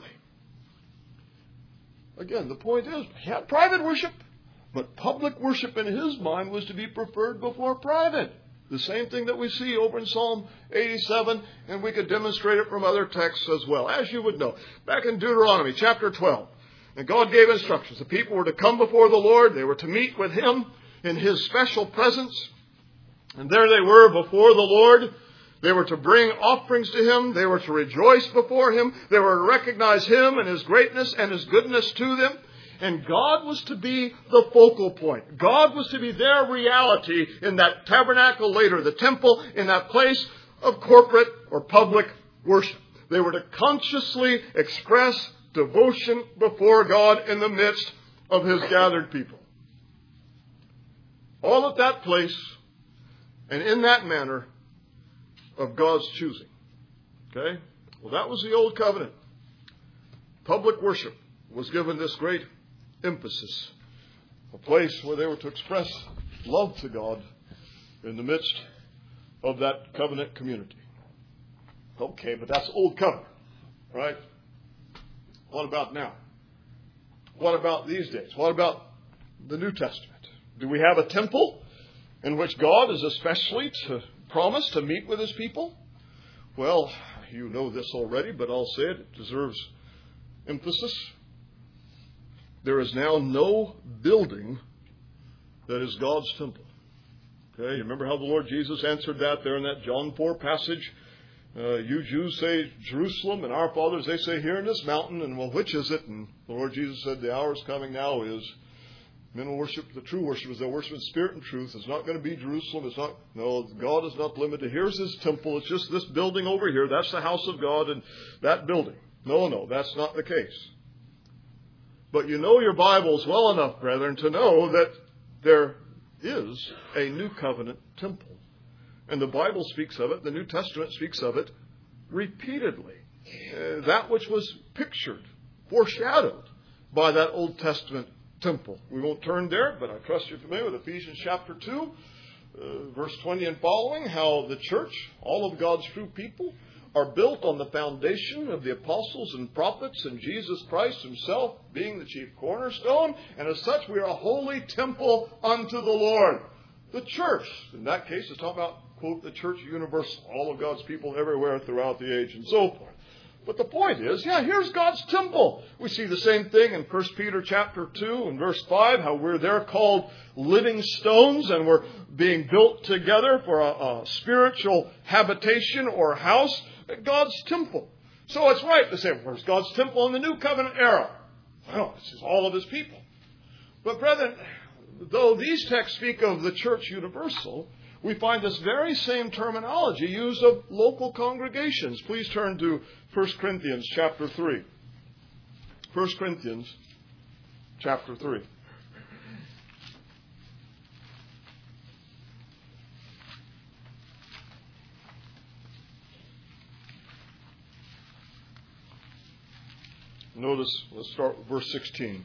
Again, the point is, he had private worship, but public worship in his mind was to be preferred before private. The same thing that we see over in Psalm eighty-seven, and we could demonstrate it from other texts as well. As you would know, back in Deuteronomy chapter twelve, and God gave instructions. The people were to come before the Lord. They were to meet with him in his special presence. And there they were before the Lord. They were to bring offerings to him. They were to rejoice before him. They were to recognize him and his greatness and his goodness to them. And God was to be the focal point. God was to be their reality in that tabernacle, later the temple, in that place of corporate or public worship. They were to consciously express devotion before God in the midst of his gathered people. All at that place and in that manner of God's choosing. Okay? Well, that was the old covenant. Public worship was given this great emphasis. A place where they were to express love to God in the midst of that covenant community. Okay, but that's old covenant, right? What about now? What about these days? What about the New Testament? Do we have a temple in which God is especially to promise to meet with his people? Well, you know this already, but I'll say it. It deserves emphasis. There is now no building that is God's temple. Okay, you remember how the Lord Jesus answered that there in that John four passage? Uh, you Jews say Jerusalem, and our fathers, they say here in this mountain. And well, which is it? And the Lord Jesus said, the hour is coming now is men will worship, the true worship is they'll worship in spirit and truth. It's not going to be Jerusalem. It's not, no, God is not limited. Here's his temple. It's just this building over here. That's the house of God and that building. No, no, that's not the case. But you know your Bibles well enough, brethren, to know that there is a new covenant temple. And the Bible speaks of it, the New Testament speaks of it repeatedly. Uh, that which was pictured, foreshadowed by that Old Testament temple. We won't turn there, but I trust you're familiar with Ephesians chapter two, uh, verse twenty and following, how the church, all of God's true people, are built on the foundation of the apostles and prophets and Jesus Christ himself being the chief cornerstone. And as such, we are a holy temple unto the Lord. The church, in that case, is talking about, quote, the church universal, all of God's people everywhere throughout the age and so forth. But the point is, yeah, here's God's temple. We see the same thing in First Peter chapter two and verse five, how we're there called living stones and we're being built together for a, a spiritual habitation or house, God's temple. So it's right to say, where's God's temple in the New Covenant era? Well, this is all of his people. But brethren, though these texts speak of the church universal, we find this very same terminology used of local congregations. Please turn to First Corinthians chapter three. First Corinthians chapter three. Notice, let's start with verse sixteen.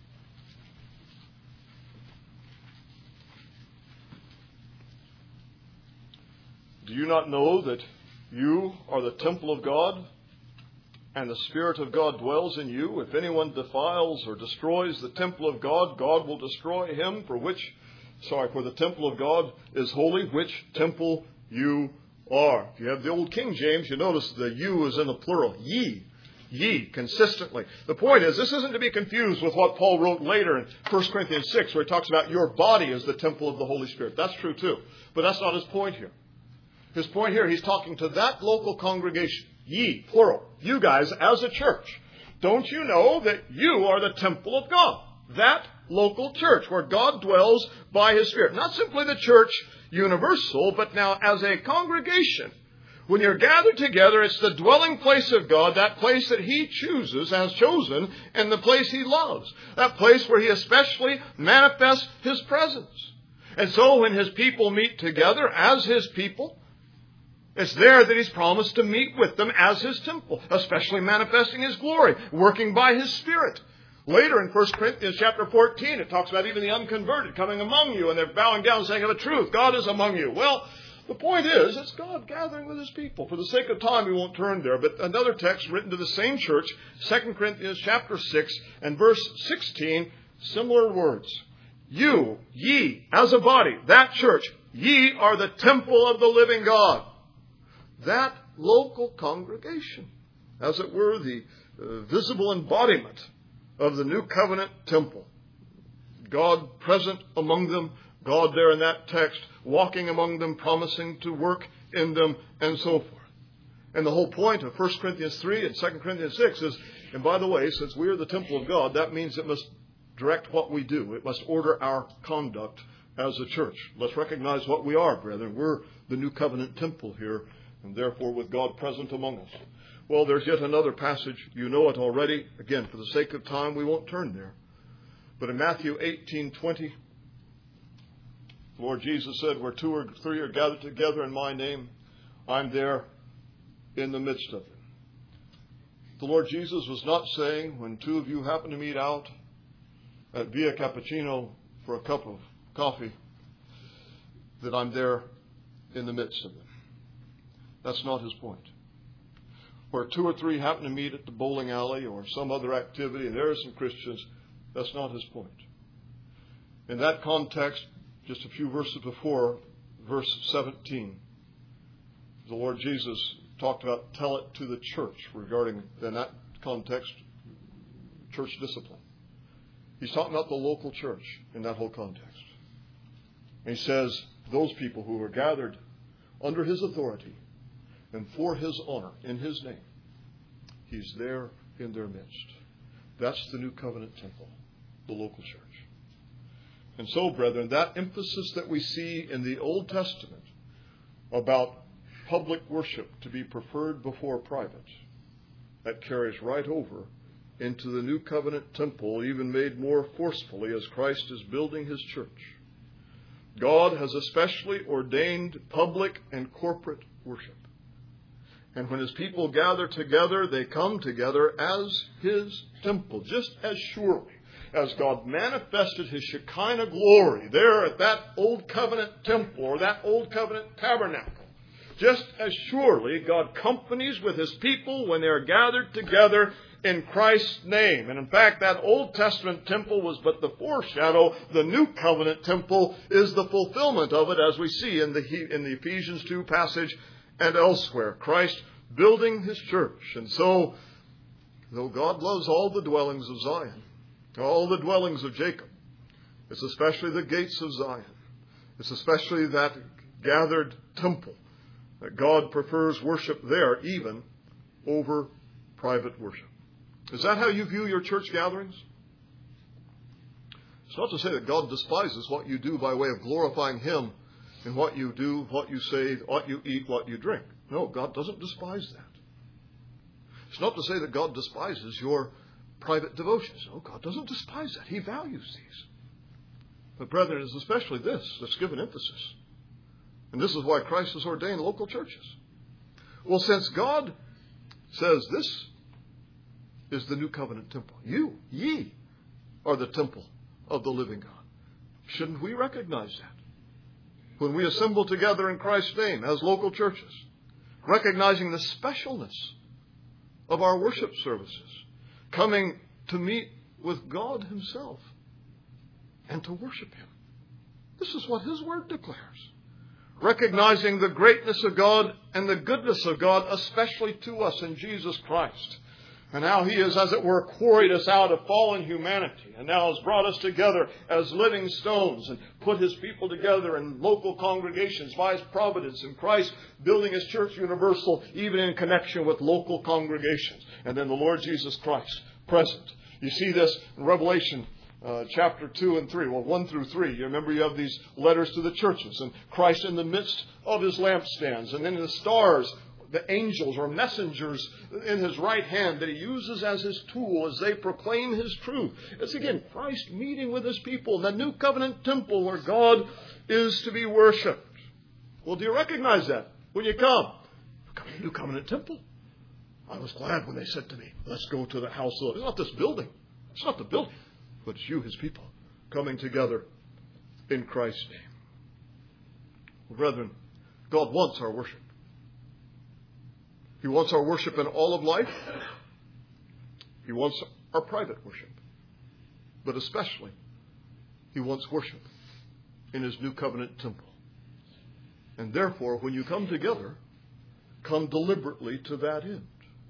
Do you not know that you are the temple of God, and the Spirit of God dwells in you? If anyone defiles or destroys the temple of God, God will destroy him, for which, sorry, for the temple of God is holy, which temple you are. If you have the old King James, you notice the you is in the plural. Ye. Ye, consistently. The point is, this isn't to be confused with what Paul wrote later in First Corinthians six, where he talks about your body as the temple of the Holy Spirit. That's true too. But that's not his point here. His point here, he's talking to that local congregation. Ye, plural. You guys as a church. Don't you know that you are the temple of God? That local church where God dwells by his Spirit. Not simply the church universal, but now as a congregation. When you're gathered together, it's the dwelling place of God, that place that he chooses, has chosen, and the place he loves. That place where he especially manifests his presence. And so when his people meet together as his people, it's there that he's promised to meet with them as his temple, especially manifesting his glory, working by his Spirit. Later in First Corinthians chapter fourteen, it talks about even the unconverted coming among you, and they're bowing down saying, of the truth, God is among you. Well, the point is, it's God gathering with his people. For the sake of time, we won't turn there. But another text written to the same church, Second Corinthians chapter six and verse sixteen, similar words. You, ye, as a body, that church, ye are the temple of the living God. That local congregation, as it were, the uh, visible embodiment of the new covenant temple. God present among them, God there in that text, walking among them, promising to work in them, and so forth. And the whole point of First Corinthians three and Second Corinthians six is, and by the way, since we are the temple of God, that means it must direct what we do. It must order our conduct as a church. Let's recognize what we are, brethren. We're the new covenant temple here, and therefore with God present among us. Well, there's yet another passage. You know it already. Again, for the sake of time, we won't turn there. But in Matthew eighteen twenty, the Lord Jesus said, where two or three are gathered together in my name, I'm there in the midst of them. The Lord Jesus was not saying, when two of you happen to meet out at Via Cappuccino for a cup of coffee, that I'm there in the midst of them. That's not his point. Where two or three happen to meet at the bowling alley or some other activity, and there are some Christians, that's not his point. In that context, just a few verses before, verse seventeen, the Lord Jesus talked about tell it to the church regarding, in that context, church discipline. He's talking about the local church in that whole context. And he says, those people who are gathered under his authority and for his honor, in his name, he's there in their midst. That's the new covenant temple, the local church. And so, brethren, that emphasis that we see in the Old Testament about public worship to be preferred before private, that carries right over into the new covenant temple, even made more forcefully as Christ is building his church. God has especially ordained public and corporate worship. And when his people gather together, they come together as his temple, just as surely as God manifested his Shekinah glory there at that old covenant temple or that old covenant tabernacle Just as surely God companies with His people when they are gathered together in Christ's name. And in fact, that Old Testament temple was but the foreshadow. The New Covenant temple is the fulfillment of it, as we see in the, in the Ephesians two passage and elsewhere. Christ building His church. And so, though God loves all the dwellings of Zion, all the dwellings of Jacob, it's especially the gates of Zion. It's especially that gathered temple that God prefers worship there even over private worship. Is that how you view your church gatherings? It's not to say that God despises what you do by way of glorifying Him in what you do, what you say, what you eat, what you drink. No, God doesn't despise that. It's not to say that God despises your private devotions. No, God doesn't despise that. He values these. But brethren, it's especially this that's given emphasis. And this is why Christ has ordained local churches. Well, since God says this is the new covenant temple, you, ye, are the temple of the living God, shouldn't we recognize that? When we assemble together in Christ's name as local churches, recognizing the specialness of our worship services, coming to meet with God Himself and to worship Him. This is what His Word declares. Recognizing the greatness of God and the goodness of God, especially to us in Jesus Christ. And how He has, as it were, quarried us out of fallen humanity and now has brought us together as living stones and put His people together in local congregations by His providence, and Christ building His church universal even in connection with local congregations. And then the Lord Jesus Christ present. You see this in Revelation uh, chapter two and three. Well, one through three. You remember you have these letters to the churches and Christ in the midst of His lampstands, and then the stars, the angels or messengers in His right hand that He uses as His tool as they proclaim His truth. It's again Christ meeting with His people in the new covenant temple where God is to be worshipped. Well, do you recognize that when you come? Come to the new covenant temple. I was glad when they said to me, let's go to the house of the Lord. It's not this building. It's not the building. But it's you, His people, coming together in Christ's name. Well, brethren, God wants our worship. He wants our worship in all of life. He wants our private worship. But especially, He wants worship in His new covenant temple. And therefore, when you come together, come deliberately to that end.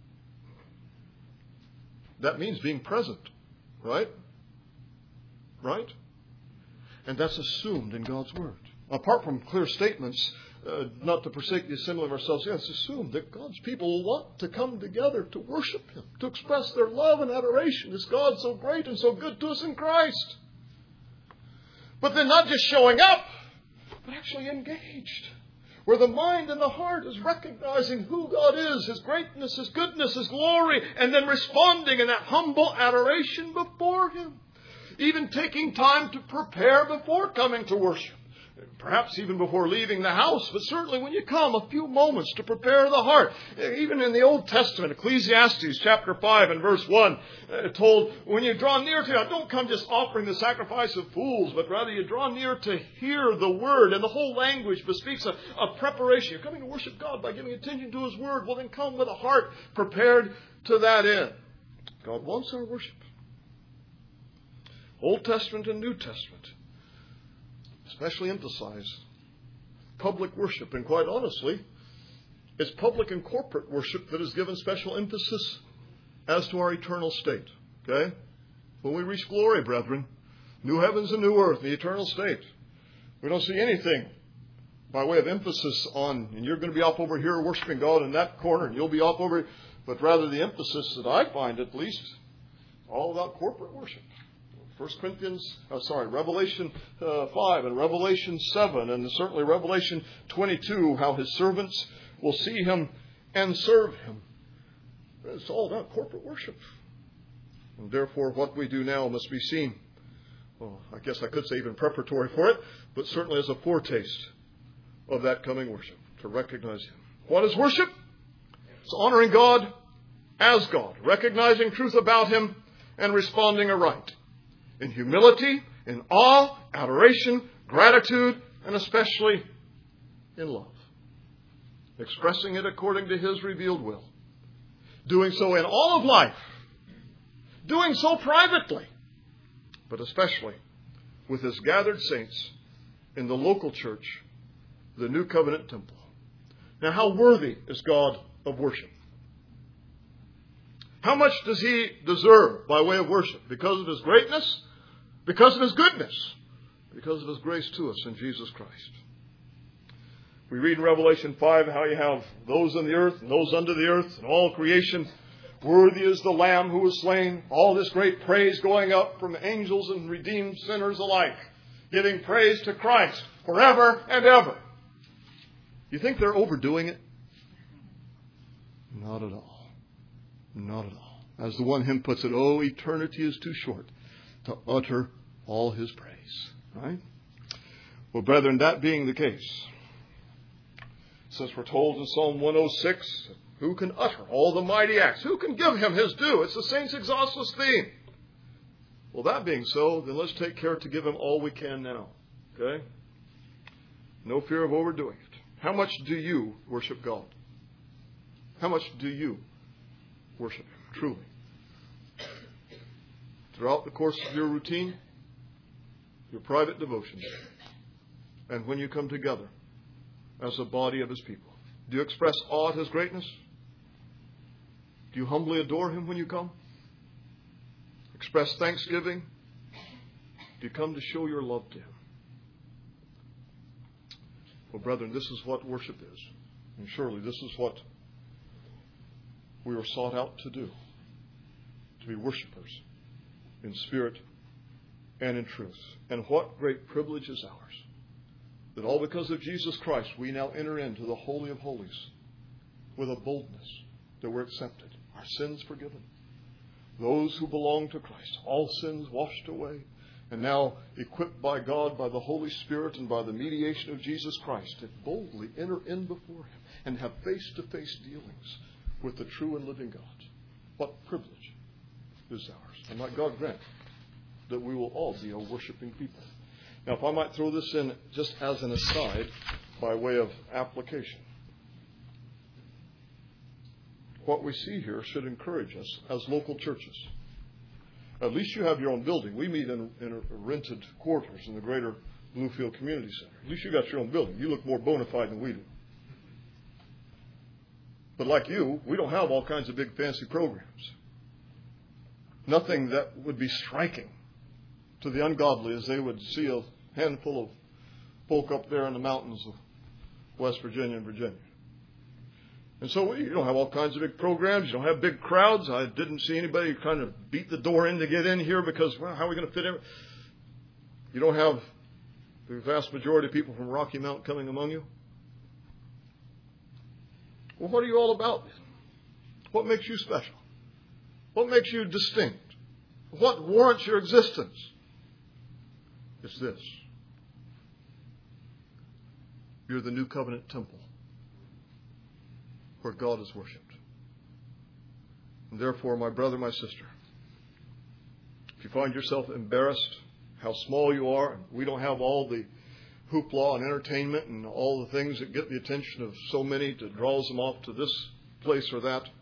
That means being present, right? Right? And that's assumed in God's Word. Apart from clear statements, Uh, not to forsake the assembly of ourselves. Yes, assume that God's people will want to come together to worship Him, to express their love and adoration as God so great and so good to us in Christ. But then not just showing up, but actually engaged, where the mind and the heart is recognizing who God is, His greatness, His goodness, His glory, and then responding in that humble adoration before Him. Even taking time to prepare before coming to worship. Perhaps even before leaving the house, but certainly when you come, a few moments to prepare the heart. Even in the Old Testament, Ecclesiastes chapter five and verse one, uh, told, when you draw near to God, don't come just offering the sacrifice of fools, but rather you draw near to hear the Word. And the whole language bespeaks a, a preparation. You're coming to worship God by giving attention to His Word. Well, then come with a heart prepared to that end. God wants our worship. Old Testament and New Testament especially emphasize public worship. And quite honestly, it's public and corporate worship that is given special emphasis as to our eternal state. Okay? When we reach glory, brethren, new heavens and new earth, the eternal state, we don't see anything by way of emphasis on, and you're going to be off over here worshiping God in that corner, and you'll be off over, but rather the emphasis that I find at least, all about corporate worship. First Corinthians, oh, sorry, Revelation uh, five and Revelation seven, and certainly Revelation twenty-two, how His servants will see Him and serve Him. It's all about corporate worship. And therefore, what we do now must be seen, well, I guess I could say even preparatory for it, but certainly as a foretaste of that coming worship, to recognize Him. What is worship? It's honoring God as God, recognizing truth about Him and responding aright. In humility, in awe, adoration, gratitude, and especially in love. expressing it according to His revealed will, doing so in all of life, doing so privately, but especially with His gathered saints in the local church, the New Covenant Temple. Now, how worthy is God of worship? How much does He deserve by way of worship? Because of His greatness? Because of His goodness? Because of His grace to us in Jesus Christ. We read in Revelation five how you have those on the earth and those under the earth and all creation. Worthy is the Lamb who was slain. All this great praise going up from angels and redeemed sinners alike, giving praise to Christ forever and ever. You think they're overdoing it? Not at all. Not at all. As the one hymn puts it, oh, eternity is too short to utter all His praise. Right? Well, brethren, that being the case, since we're told in Psalm one oh six, who can utter all the mighty acts? Who can give Him His due? It's the saints' exhaustless theme. Well, that being so, then let's take care to give Him all we can now. Okay? No fear of overdoing it. How much do you worship God? How much do you worship Him, truly? Throughout the course of your routine, your private devotions, and when you come together as a body of His people. Do you express awe at His greatness? Do you humbly adore Him when you come? Express thanksgiving? Do you come to show your love to Him? Well, brethren, this is what worship is. And surely this is what we were sought out to do. To be worshipers in spirit and in truth. And what great privilege is ours. That all because of Jesus Christ, we now enter into the Holy of Holies with a boldness that we're accepted. Our sins forgiven. Those who belong to Christ, all sins washed away. And now equipped by God, by the Holy Spirit, and by the mediation of Jesus Christ, to boldly enter in before Him and have face-to-face dealings with the true and living God. What privilege is ours. And might God grant that we will all be a worshiping people. Now, if I might throw this in just as an aside by way of application. What we see here should encourage us as local churches. At least you have your own building. We meet in, in rented quarters in the greater Bluefield Community Center. At least you got your own building. You look more bona fide than we do. But like you, we don't have all kinds of big fancy programs. Nothing that would be striking to the ungodly as they would see a handful of folk up there in the mountains of West Virginia and Virginia. And so you don't have all kinds of big programs. You don't have big crowds. I didn't see anybody kind of beat the door in to get in here because, well, how are we going to fit in? You don't have the vast majority of people from Rocky Mount coming among you. Well, what are you all about? What makes you special? What makes you distinct? What warrants your existence? It's this. You're the New Covenant Temple where God is worshipped. And therefore, my brother, my sister, if you find yourself embarrassed how small you are, and we don't have all the hoopla and entertainment and all the things that get the attention of so many to draws them off to this place or that.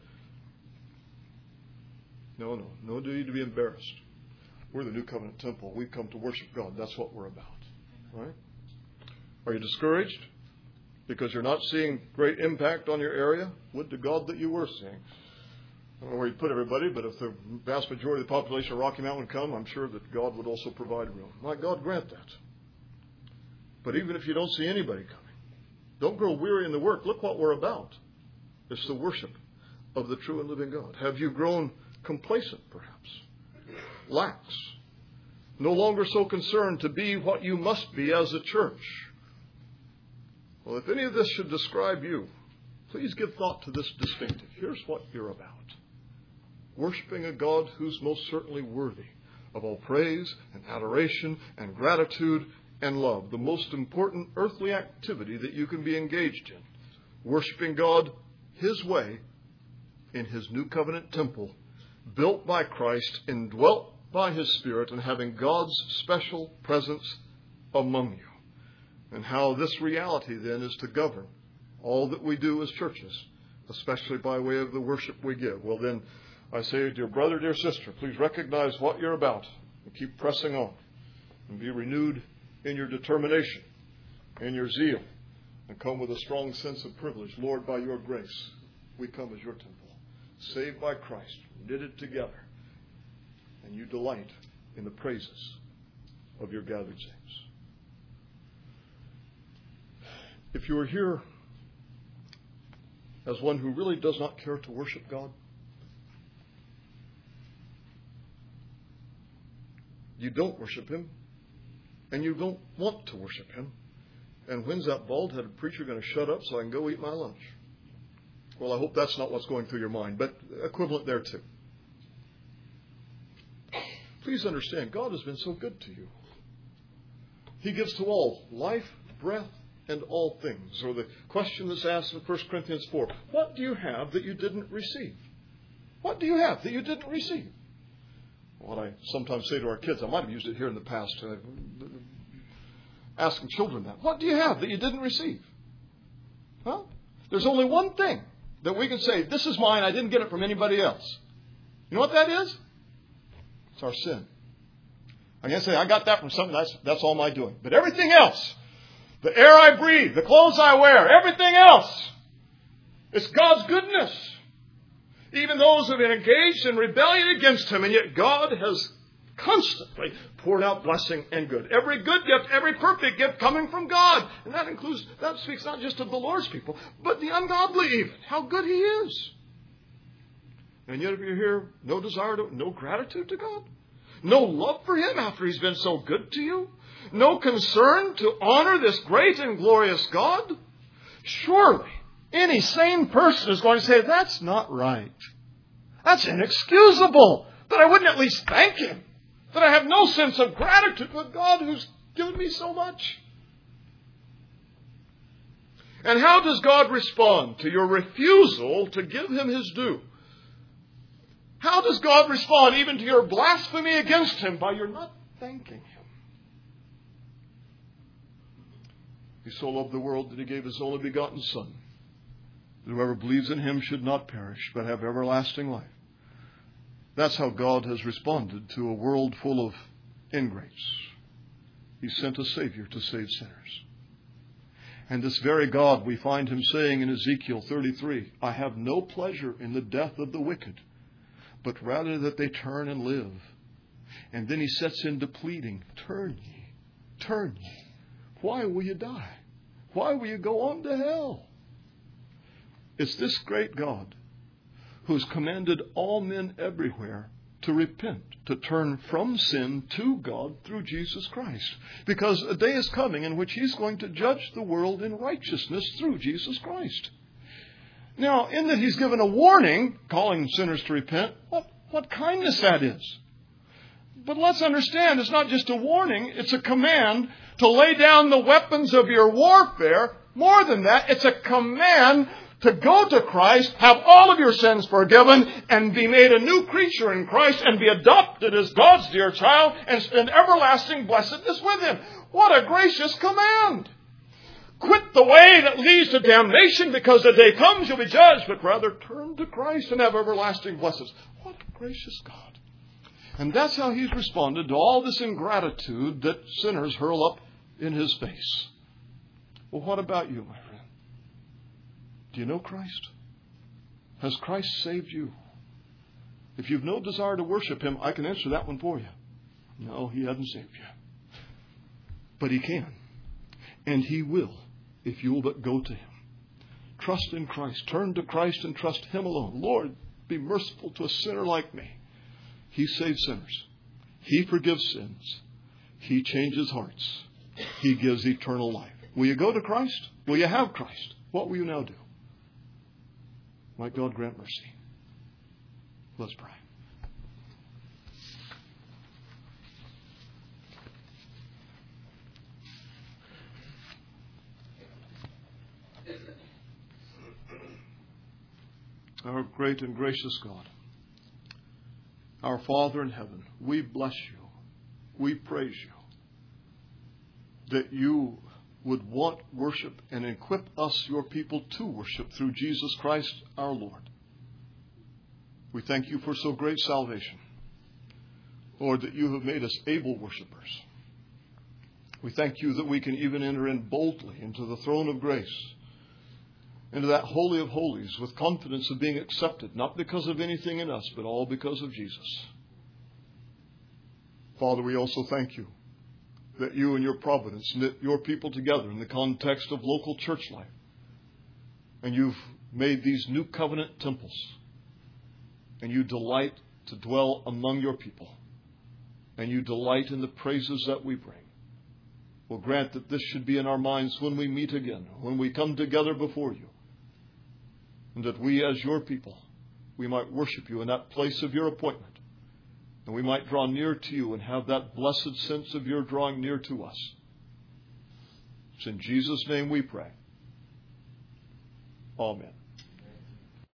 No, no, no duty to be embarrassed. We're the New Covenant Temple. We've come to worship God. That's what we're about. Right? Are you discouraged because you're not seeing great impact on your area? Would to God that you were seeing. I don't know where you put everybody, but if the vast majority of the population of Rocky Mountain would come, I'm sure that God would also provide room. Might God grant that. But even if you don't see anybody coming, don't grow weary in the work. Look what we're about. It's the worship of the true and living God. Have you grown complacent, perhaps? Lax? No longer so concerned to be what you must be as a church? Well, if any of this should describe you, please give thought to this distinctive. Here's what you're about. Worshiping a God who's most certainly worthy of all praise and adoration and gratitude and love. The most important earthly activity that you can be engaged in. Worshiping God His way in His New Covenant Temple, built by Christ, indwelt by His Spirit, and having God's special presence among you. And how this reality then is to govern all that we do as churches, especially by way of the worship we give, well then, I say, dear brother, dear sister, please recognize what you're about and keep pressing on and be renewed in your determination and your zeal and come with a strong sense of privilege. Lord, by your grace, we come as your temple, saved by Christ, knitted together, and you delight in the praises of your gathered saints. If you are here as one who really does not care to worship God, you don't worship Him, and you don't want to worship Him, and when's that bald-headed preacher going to shut up so I can go eat my lunch? Well, I hope that's not what's going through your mind, but equivalent there too. Please understand, God has been so good to you. He gives to all life, breath, and all things. Or the question that's asked in First Corinthians four, what do you have that you didn't receive? What do you have that you didn't receive? What I sometimes say to our kids, I might have used it here in the past, uh, asking children that. What do you have that you didn't receive? Huh? There's only one thing that we can say, this is mine, I didn't get it from anybody else. You know what that is? It's our sin. I can't say, I got that from something, that's, that's all my doing. But everything else, the air I breathe, the clothes I wear, everything else, it's God's goodness. Even those who have been engaged in rebellion against Him, and yet God has constantly poured out blessing and good. Every good gift, every perfect gift coming from God. And that includes, that speaks not just of the Lord's people, but the ungodly even. How good He is. And yet if you're here, no desire to, no gratitude to God. No love for Him after He's been so good to you. No concern to honor this great and glorious God. Surely, any sane person is going to say, that's not right. That's inexcusable. That I wouldn't at least thank Him. That I have no sense of gratitude for God who's given me so much. And how does God respond to your refusal to give Him His due? How does God respond even to your blasphemy against Him by your not thanking Him? He so loved the world that He gave His only begotten Son, that whoever believes in Him should not perish, but have everlasting life. That's how God has responded to a world full of ingrates. He sent a Savior to save sinners. And this very God, we find Him saying in Ezekiel thirty-three, I have no pleasure in the death of the wicked, but rather that they turn and live. And then He sets into pleading, turn ye, turn ye. Why will you die? Why will you go on to hell? It's this great God who's commanded all men everywhere to repent, to turn from sin to God through Jesus Christ. Because a day is coming in which He's going to judge the world in righteousness through Jesus Christ. Now, in that He's given a warning, calling sinners to repent, what, what kindness that is. But let's understand, it's not just a warning, it's a command to lay down the weapons of your warfare. More than that, it's a command to go to Christ, have all of your sins forgiven, and be made a new creature in Christ, and be adopted as God's dear child, and spend everlasting blessedness with Him. What a gracious command! Quit the way that leads to damnation, because the day comes you'll be judged, but rather turn to Christ and have everlasting blessings. What a gracious God. And that's how He's responded to all this ingratitude that sinners hurl up in His face. Well, what about you, my friend? Do you know Christ? Has Christ saved you? If you've no desire to worship Him, I can answer that one for you. No, He hasn't saved you. But He can. And He will, if you will but go to Him. Trust in Christ. Turn to Christ and trust Him alone. Lord, be merciful to a sinner like me. He saves sinners. He forgives sins. He changes hearts. He gives eternal life. Will you go to Christ? Will you have Christ? What will you now do? Might God grant mercy. Let's pray. Our great and gracious God, our Father in heaven, we bless You. We praise You that You would want worship and equip us, your people, to worship through Jesus Christ our Lord. We thank you for so great salvation. Lord, that you have made us able worshipers. We thank you that we can even enter in boldly into the throne of grace, into that holy of holies, with confidence of being accepted, not because of anything in us, but all because of Jesus. Father, we also thank you that you and your providence knit your people together in the context of local church life. And you've made these new covenant temples. And you delight to dwell among your people. And you delight in the praises that we bring. We'll grant that this should be in our minds when we meet again, when we come together before you. And that we as your people, we might worship you in that place of your appointment. And we might draw near to you and have that blessed sense of your drawing near to us. It's in Jesus' name we pray. Amen.